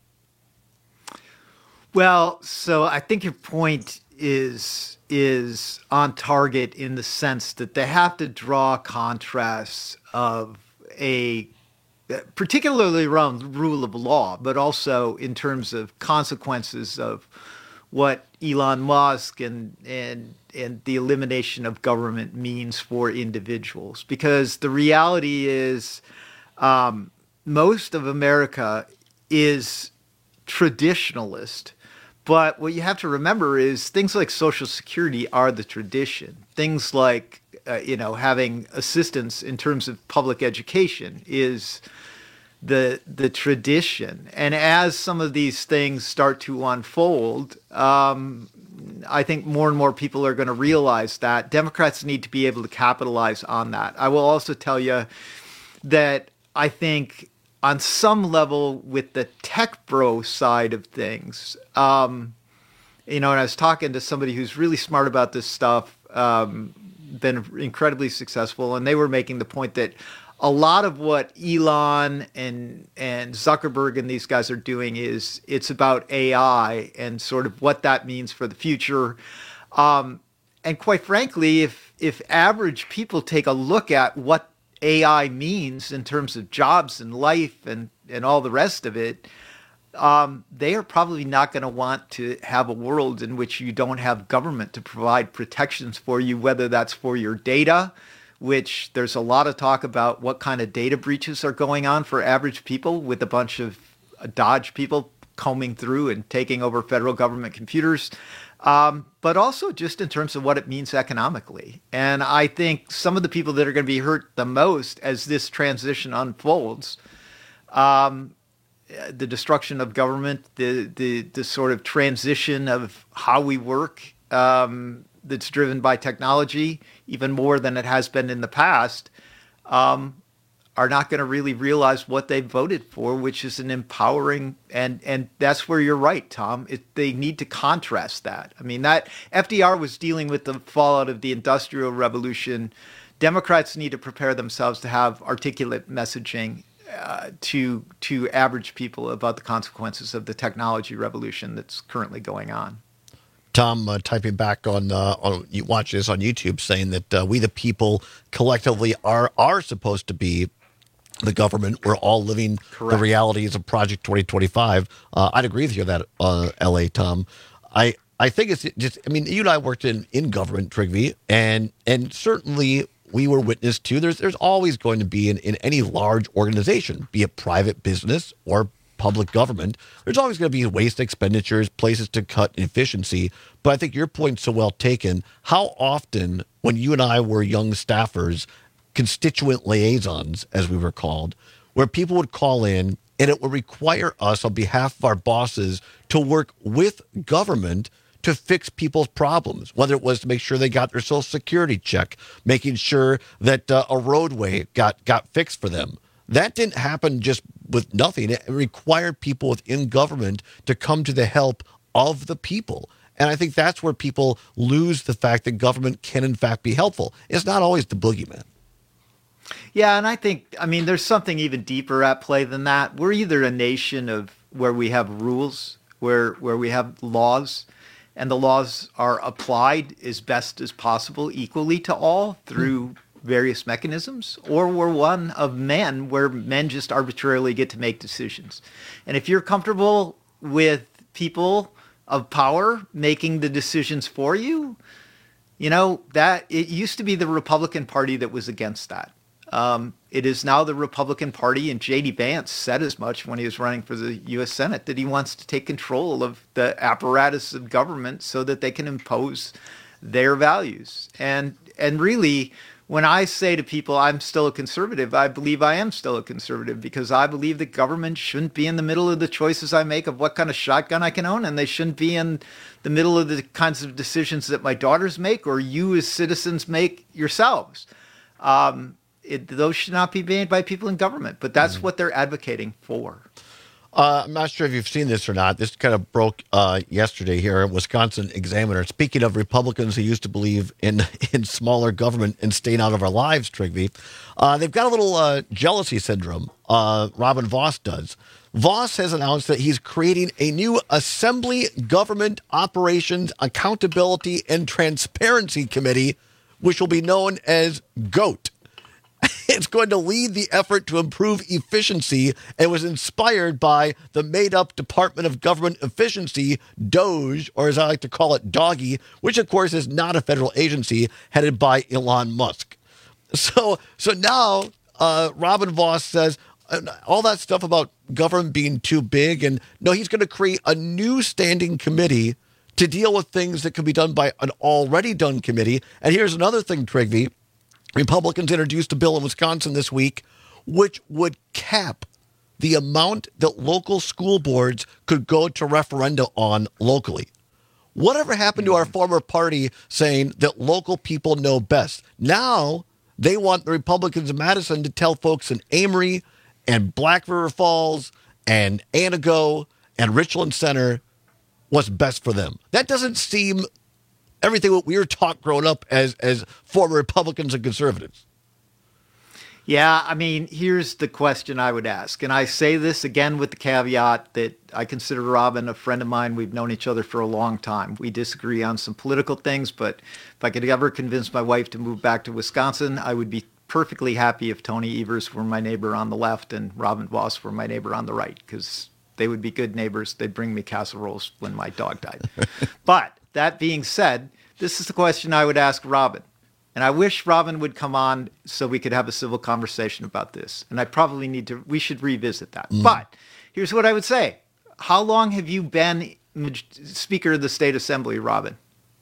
Well, so I think your point is on target in the sense that they have to draw contrasts of particularly around the rule of law, but also in terms of consequences of what Elon Musk and the elimination of government means for individuals. Because the reality is most of America is traditionalist. But what you have to remember is things like Social Security are the tradition. Things like, having assistance in terms of public education is the tradition. And as some of these things start to unfold, I think more and more people are going to realize that Democrats need to be able to capitalize on that. I will also tell you that I think on some level with the tech bro side of things, and I was talking to somebody who's really smart about this stuff, been incredibly successful, and they were making the point that a lot of what Elon and Zuckerberg and these guys are doing is it's about AI and sort of what that means for the future. And quite frankly, if average people take a look at what AI means in terms of jobs and life and all the rest of it, they are probably not going to want to have a world in which you don't have government to provide protections for you, whether that's for your data, which there's a lot of talk about what kind of data breaches are going on for average people with a bunch of Dodge people combing through and taking over federal government computers, but also just in terms of what it means economically. And I think some of the people that are going to be hurt the most as this transition unfolds, the destruction of government, the sort of transition of how we work, that's driven by technology, even more than it has been in the past, are not going to really realize what they voted for, which is an empowering, and that's where you're right, Tom. They need to contrast that. I mean, that FDR was dealing with the fallout of the Industrial Revolution. Democrats need to prepare themselves to have articulate messaging to average people about the consequences of the technology revolution that's currently going on. Tom typing back on you watching this on YouTube, saying that we the people collectively are supposed to be the government. We're all living the realities of Project 2025. I'd agree with you on that, L.A. Tom. I think it's just, I mean, you and I worked in government, Trygve, and certainly we were witness to, there's always going to be in any large organization, be it private business or public government, there's always going to be waste expenditures, places to cut efficiency. But I think your point's so well taken. How often, when you and I were young staffers, constituent liaisons, as we were called, where people would call in and it would require us on behalf of our bosses to work with government to fix people's problems, whether it was to make sure they got their Social Security check, making sure that a roadway got fixed for them. That didn't happen just with nothing. It required people within government to come to the help of the people. And I think that's where people lose the fact that government can, in fact, be helpful. It's not always the boogeyman. Yeah, and I think, I mean, there's something even deeper at play than that. We're either a nation of where we have rules, where we have laws, and the laws are applied as best as possible equally to all through various mechanisms, or we're one of men where men just arbitrarily get to make decisions. And if you're comfortable with people of power making the decisions for you, you know, that it used to be the Republican Party that was against that. It is now the Republican Party, and J.D. Vance said as much when he was running for the U.S. Senate, that he wants to take control of the apparatus of government so that they can impose their values. And really, when I say to people I'm still a conservative, I believe I am still a conservative because I believe that government shouldn't be in the middle of the choices I make of what kind of shotgun I can own, and they shouldn't be in the middle of the kinds of decisions that my daughters make or you as citizens make yourselves. Those should not be made by people in government, but that's what they're advocating for. I'm not sure if you've seen this or not. This kind of broke yesterday here at Wisconsin Examiner. Speaking of Republicans who used to believe in smaller government and staying out of our lives, Trygve, they've got a little jealousy syndrome. Robin Vos does. Vos has announced that he's creating a new Assembly Government Operations Accountability and Transparency Committee, which will be known as GOAT. It's going to lead the effort to improve efficiency and was inspired by the made-up Department of Government Efficiency, DOGE, or as I like to call it, DOGGY, which, of course, is not a federal agency headed by Elon Musk. So now Robin Vos says all that stuff about government being too big, and no, he's going to create a new standing committee to deal with things that can be done by an already done committee. And here's another thing, Trygve. Republicans introduced a bill in Wisconsin this week which would cap the amount that local school boards could go to referenda on locally. Whatever happened to our former party saying that local people know best? Now they want the Republicans in Madison to tell folks in Amory and Black River Falls and Antigo and Richland Center what's best for them. That doesn't seem everything what we were taught growing up as former Republicans and conservatives. Yeah, I mean, here's the question I would ask. And I say this again with the caveat that I consider Robin a friend of mine. We've known each other for a long time. We disagree on some political things, but if I could ever convince my wife to move back to Wisconsin, I would be perfectly happy if Tony Evers were my neighbor on the left and Robin Vos were my neighbor on the right, because they would be good neighbors. They'd bring me casseroles when my dog died. But that being said, this is the question I would ask Robin. And I wish Robin would come on so we could have a civil conversation about this. And we should revisit that. But here's what I would say. How long have you been Speaker of the State Assembly, Robin?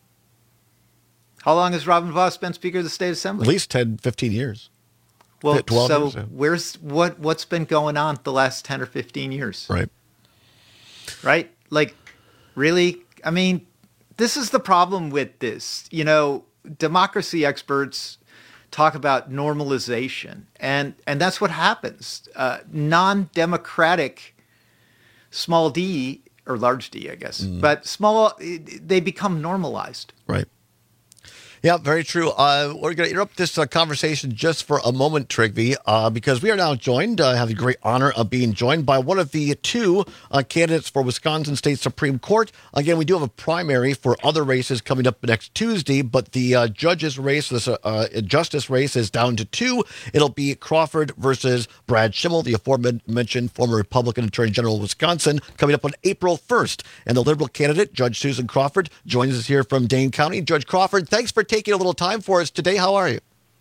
How long has Robin Vos been Speaker of the State Assembly? At least 10, 15 years. Well, 12 so years, yeah. what's been going on the last 10 or 15 years? Right. Right? Like, really? I mean, this is the problem with this. You know, democracy experts talk about normalization, and that's what happens. Non-democratic small d, or large d, I guess, but they become normalized. Right. Yeah, very true. We're going to interrupt this conversation just for a moment, Trygve, because we are now joined, have the great honor of being joined by one of the two candidates for Wisconsin State Supreme Court. Again, we do have a primary for other races coming up next Tuesday, but the judges race, this justice race, is down to two. It'll be Crawford versus Brad Schimmel, the aforementioned former Republican Attorney General of Wisconsin, coming up on April 1st. And the Liberal candidate, Judge Susan Crawford, joins us here from Dane County. Judge Crawford, thanks for taking a little time for us today. How are you?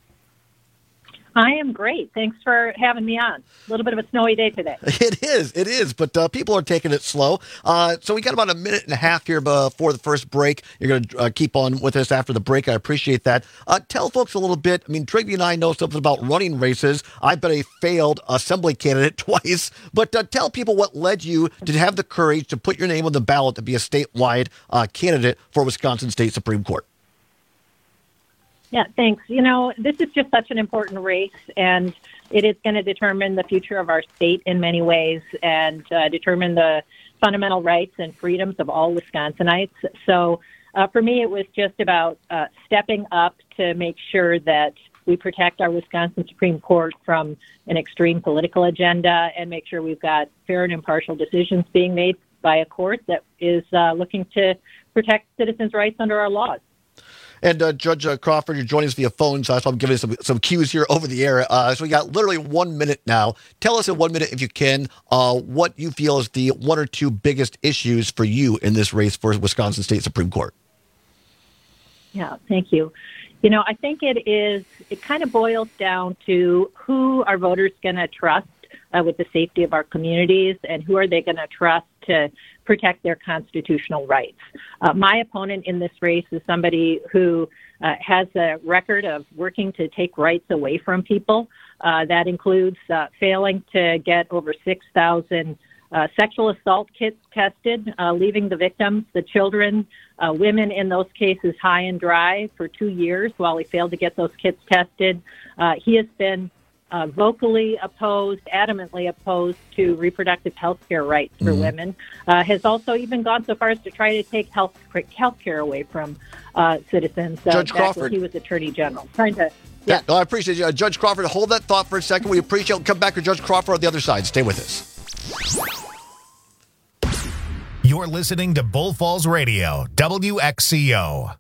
I am great. Thanks for having me on. A little bit of a snowy day today. It is, but people are taking it slow. So we got about a minute and a half here before the first break. You're going to keep on with us after the break. I appreciate that. Tell folks a little bit. I mean, Trygve and I know something about running races. I've been a failed assembly candidate twice, but tell people what led you to have the courage to put your name on the ballot to be a statewide candidate for Wisconsin State Supreme Court. Yeah, thanks. You know, this is just such an important race, and it is going to determine the future of our state in many ways and determine the fundamental rights and freedoms of all Wisconsinites. So for me, it was just about stepping up to make sure that we protect our Wisconsin Supreme Court from an extreme political agenda and make sure we've got fair and impartial decisions being made by a court that is looking to protect citizens' rights under our laws. And Judge Crawford, you're joining us via phone, so I'm giving some cues here over the air. So we got literally 1 minute now. Tell us in 1 minute, if you can, what you feel is the one or two biggest issues for you in this race for Wisconsin State Supreme Court. Yeah, thank you. You know, I think it kind of boils down to who our voters going to trust with the safety of our communities, and who are they going to trust to protect their constitutional rights. My opponent in this race is somebody who has a record of working to take rights away from people. That includes failing to get over 6,000 sexual assault kits tested, leaving the victims, the children, women in those cases, high and dry for 2 years while he failed to get those kits tested. He has been vocally opposed, adamantly opposed to reproductive health care rights for women, has also even gone so far as to try to take health care away from citizens. Judge back Crawford. when he was Attorney General. Trying to, No, I appreciate you. Judge Crawford, hold that thought for a second. We appreciate it. We'll come back to Judge Crawford on the other side. Stay with us. You're listening to Bull Falls Radio, WXCO.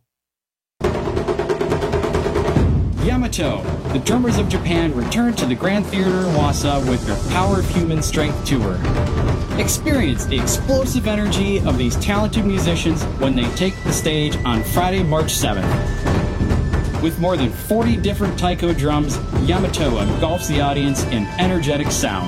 Yamato, the Drummers of Japan return to the Grand Theater in Wausau with their Power of Human Strength tour. Experience the explosive energy of these talented musicians when they take the stage on Friday, March 7th. With more than 40 different taiko drums, Yamato engulfs the audience in energetic sound.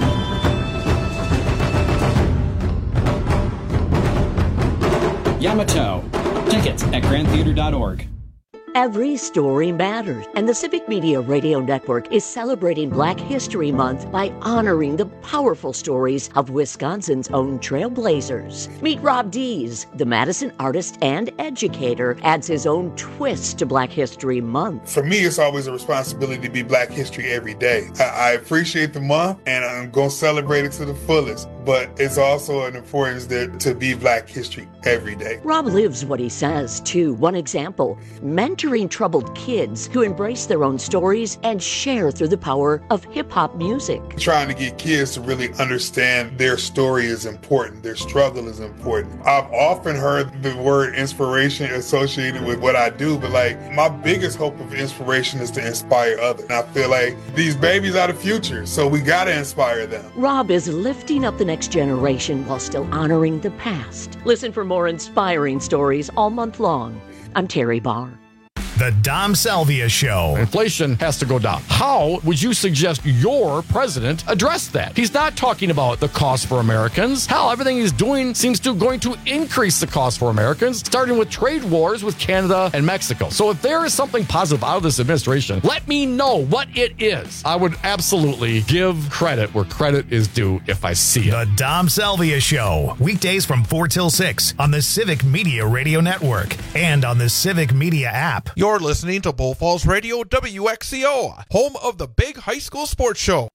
Yamato. Tickets at grandtheater.org. Every story matters, and the Civic Media Radio Network is celebrating Black History Month by honoring the powerful stories of Wisconsin's own trailblazers. Meet Rob Dees, the Madison artist and educator, adds his own twist to Black History Month. For me, it's always a responsibility to be Black History every day. I appreciate the month, and I'm going to celebrate it to the fullest, but it's also an importance to be Black History every day. Rob lives what he says, too. One example, mentoring troubled kids who embrace their own stories and share through the power of hip-hop music. Trying to get kids to really understand their story is important, their struggle is important. I've often heard the word inspiration associated with what I do, but my biggest hope of inspiration is to inspire others. And I feel like these babies are the future, so we got to inspire them. Rob is lifting up the next generation while still honoring the past. Listen for more inspiring stories all month long. I'm Terry Barr. The Dom Salvia Show. Inflation has to go down. How would you suggest your president address that? He's not talking about the cost for Americans. Hell, everything he's doing seems to going to increase the cost for Americans, starting with trade wars with Canada and Mexico. So if there is something positive out of this administration, let me know what it is. I would absolutely give credit where credit is due if I see it. The Dom Salvia Show. Weekdays from 4 till 6 on the Civic Media Radio Network and on the Civic Media app. You're listening to Bull Falls Radio, WXCO, home of the big high school sports show.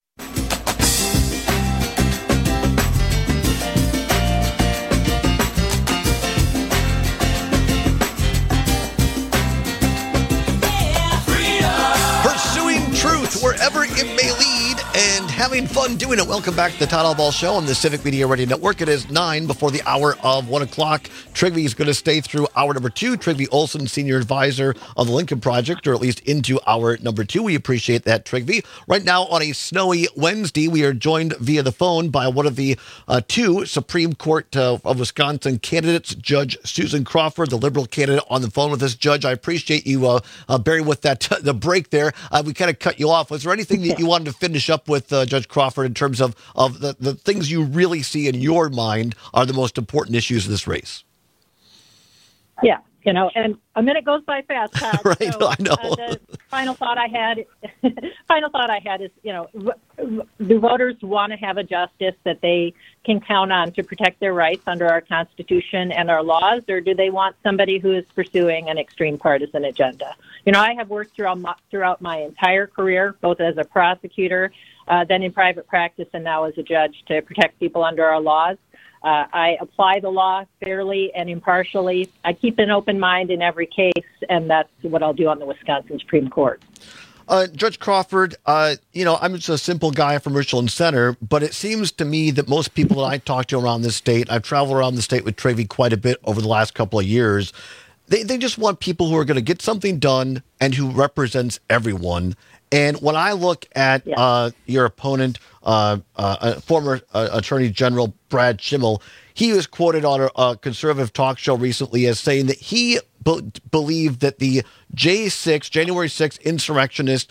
Pursuing truth wherever it may lead and having fun doing it. Welcome back to the Todd Ball Show on the Civic Media Radio Network. It is 9 before the hour of 1 o'clock. Trigby is going to stay through hour number 2. Trigby Olson, Senior Advisor of the Lincoln Project, or at least into hour number 2. We appreciate that, Trigby. Right now on a snowy Wednesday, we are joined via the phone by one of the 2 Supreme Court of Wisconsin candidates, Judge Susan Crawford, the Liberal candidate, on the phone with us. Judge, I appreciate you bearing with that the break there. We kind of cut you off. Was there anything that you wanted to finish up with, Judge Crawford, in terms of the things you really see in your mind are the most important issues of this race? Yeah, and a minute goes by fast, Todd. Right, so, I know. The final thought I had is, do voters want to have a justice that they can count on to protect their rights under our Constitution and our laws, or do they want somebody who is pursuing an extreme partisan agenda? I have worked throughout my entire career, both as a prosecutor, then in private practice, and now as a judge, to protect people under our laws. I apply the law fairly and impartially. I keep an open mind in every case, and that's what I'll do on the Wisconsin Supreme Court. Judge Crawford, I'm just a simple guy from Richland Center, but it seems to me that most people that I talk to around this state, I've traveled around the state with Trivy quite a bit over the last couple of years, they just want people who are going to get something done and who represents everyone. And when I look at your opponent, former Attorney General Brad Schimmel, he was quoted on a conservative talk show recently as saying that he believed that the January 6th insurrectionists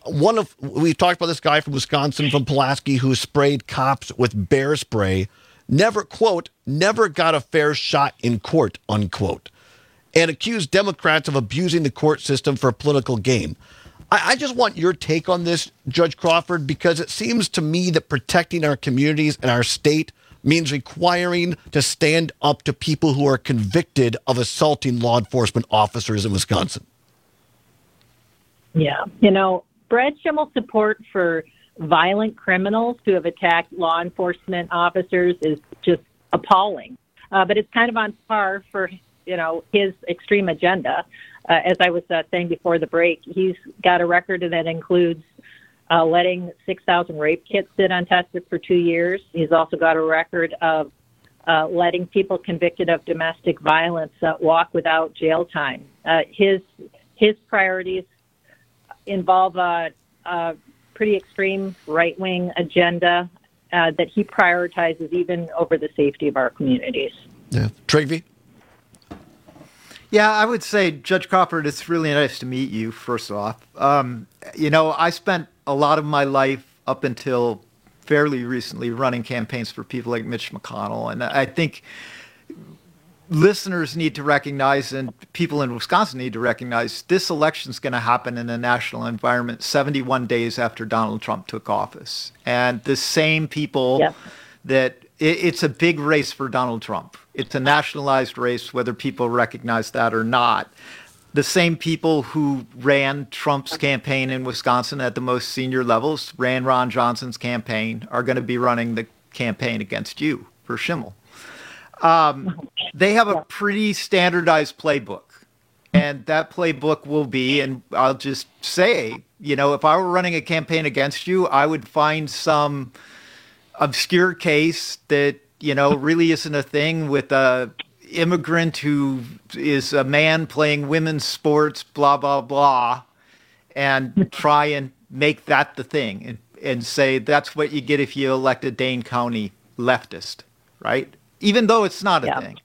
we talked about this guy from Wisconsin, from Pulaski, who sprayed cops with bear spray, never got a fair shot in court, unquote, and accused Democrats of abusing the court system for a political gain. I just want your take on this, Judge Crawford, because it seems to me that protecting our communities and our state means requiring to stand up to people who are convicted of assaulting law enforcement officers in Wisconsin. Yeah. Brad Schimmel's support for violent criminals who have attacked law enforcement officers is just appalling. But it's kind of on par for, his extreme agenda. As I was saying before the break, he's got a record that includes letting 6,000 rape kits sit untested for 2 years. He's also got a record of letting people convicted of domestic violence walk without jail time. His priorities involve a pretty extreme right-wing agenda that he prioritizes even over the safety of our communities. Yeah. Trygve? Yeah, I would say, Judge Crawford, it's really nice to meet you, first off. I spent a lot of my life up until fairly recently running campaigns for people like Mitch McConnell. And I think listeners need to recognize, and people in Wisconsin need to recognize, this election is going to happen in a national environment 71 days after Donald Trump took office. And the same people that it's a big race for Donald Trump. It's a nationalized race, whether people recognize that or not. The same people who ran Trump's campaign in Wisconsin at the most senior levels, ran Ron Johnson's campaign, are going to be running the campaign against you for Schimmel. They have a pretty standardized playbook. And that playbook will be, and I'll just say, if I were running a campaign against you, I would find some obscure case that, really isn't a thing with a immigrant who is a man playing women's sports, blah, blah, blah, and try and make that the thing and say that's what you get if you elect a Dane County leftist, right? Even though it's not a thing.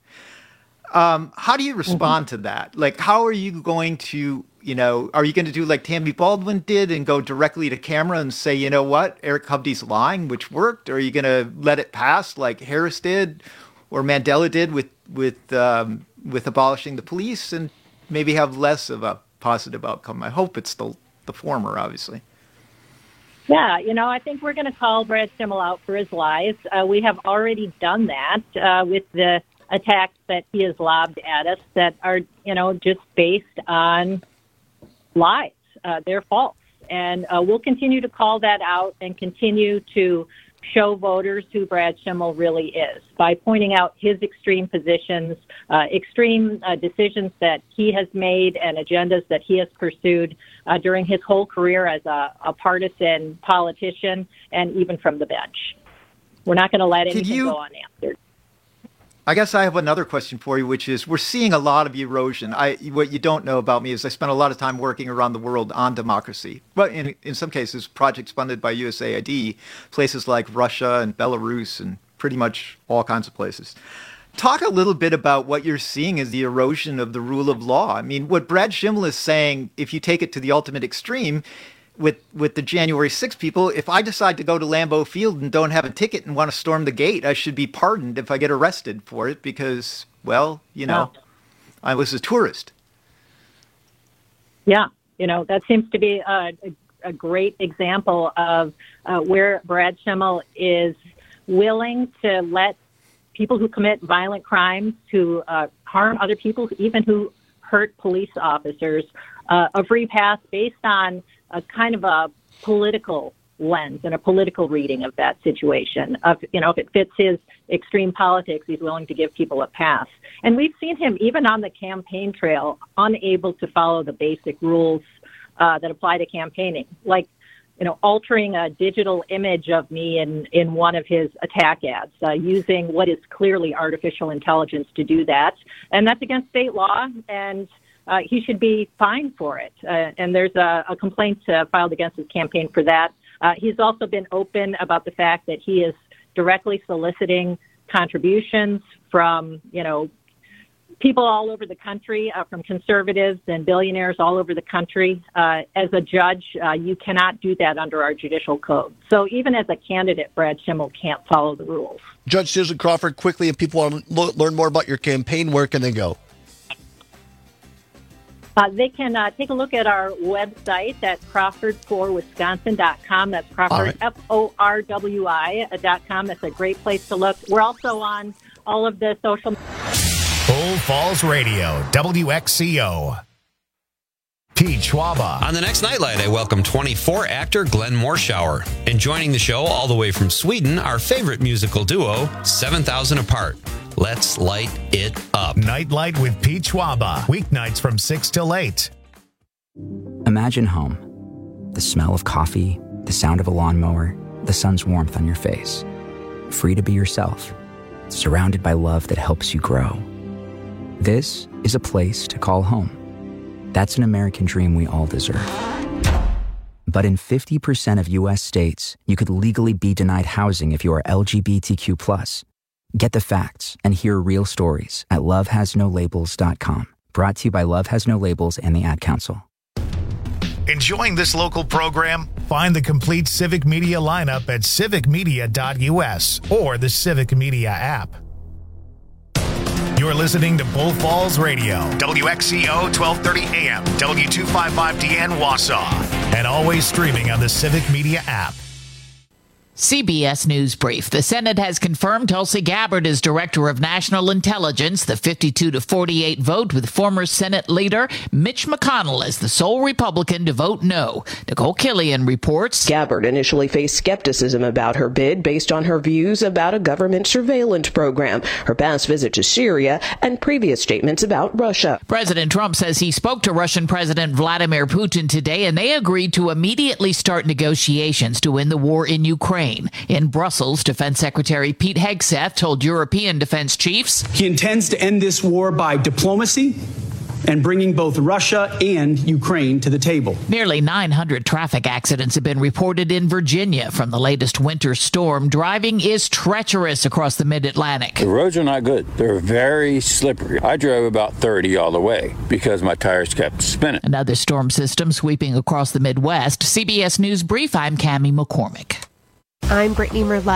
How do you respond to that? Like, how are you going to, are you going to do like Tammy Baldwin did and go directly to camera and say, you know what, Eric Hovde's lying, which worked? Or are you going to let it pass like Harris did or Mandela did with abolishing the police and maybe have less of a positive outcome? I hope it's the former, obviously. Yeah, I think we're going to call Brad Schimmel out for his lies. We have already done that with the attacks that he has lobbed at us that are, just based on lies. They're false. And we'll continue to call that out and continue to show voters who Brad Schimmel really is by pointing out his extreme positions, extreme decisions that he has made and agendas that he has pursued during his whole career as a partisan politician and even from the bench. We're not going to let anything go unanswered. I guess I have another question for you, which is we're seeing a lot of erosion. What you don't know about me is I spent a lot of time working around the world on democracy, but in some cases, projects funded by USAID, places like Russia and Belarus and pretty much all kinds of places. Talk a little bit about what you're seeing as the erosion of the rule of law. I mean, what Brad Schimmel is saying, if you take it to the ultimate extreme, with the January 6th people, if I decide to go to Lambeau Field and don't have a ticket and want to storm the gate, I should be pardoned if I get arrested for it because, well, I was a tourist. Yeah, that seems to be a great example of where Brad Schimmel is willing to let people who commit violent crimes, who harm other people, even who hurt police officers, a free pass based on a kind of a political lens and a political reading of that situation. If it fits his extreme politics, he's willing to give people a pass. And we've seen him, even on the campaign trail, unable to follow the basic rules that apply to campaigning, like, altering a digital image of me in one of his attack ads, using what is clearly artificial intelligence to do that. And that's against state law, and he should be fined for it. And there's a complaint filed against his campaign for that. He's also been open about the fact that he is directly soliciting contributions from, people all over the country, from conservatives and billionaires all over the country. As a judge, you cannot do that under our judicial code. So even as a candidate, Brad Schimmel can't follow the rules. Judge Susan Crawford, quickly, if people want to learn more about your campaign, where can they go? They can take a look at our website at CrawfordForWisconsin.com. That's Crawford, right. FORWI.com. That's a great place to look. We're also on all of the social... Bull Falls Radio, WXCO. Pete Schwaba. On the next Nightlight, I welcome 24 actor Glenn Morshower. And joining the show all the way from Sweden, our favorite musical duo, 7,000 Apart. Let's light it up. Nightlight with Pete Schwaba. Weeknights from 6 till 8. Imagine home. The smell of coffee, the sound of a lawnmower, the sun's warmth on your face. Free to be yourself. Surrounded by love that helps you grow. This is a place to call home. That's an American dream we all deserve. But in 50% of U.S. states, you could legally be denied housing if you are LGBTQ+. Get the facts and hear real stories at lovehasnolabels.com. Brought to you by Love Has No Labels and the Ad Council. Enjoying this local program? Find the complete Civic Media lineup at civicmedia.us or the Civic Media app. You're listening to Bull Falls Radio, WXCO 1230 AM, W255DN Wausau, and always streaming on the Civic Media app. CBS News Brief. The Senate has confirmed Tulsi Gabbard as Director of National Intelligence. The 52-48 vote with former Senate leader Mitch McConnell as the sole Republican to vote no. Nicole Killian reports. Gabbard initially faced skepticism about her bid based on her views about a government surveillance program, her past visit to Syria, and previous statements about Russia. President Trump says he spoke to Russian President Vladimir Putin today, and they agreed to immediately start negotiations to end the war in Ukraine. In Brussels, Defense Secretary Pete Hegseth told European defense chiefs he intends to end this war by diplomacy and bringing both Russia and Ukraine to the table. Nearly 900 traffic accidents have been reported in Virginia from the latest winter storm. Driving is treacherous across the mid-Atlantic. The roads are not good. They're very slippery. I drove about 30 all the way because my tires kept spinning. Another storm system sweeping across the Midwest. CBS News Brief, I'm Cammie McCormick. I'm Brittany Merlot.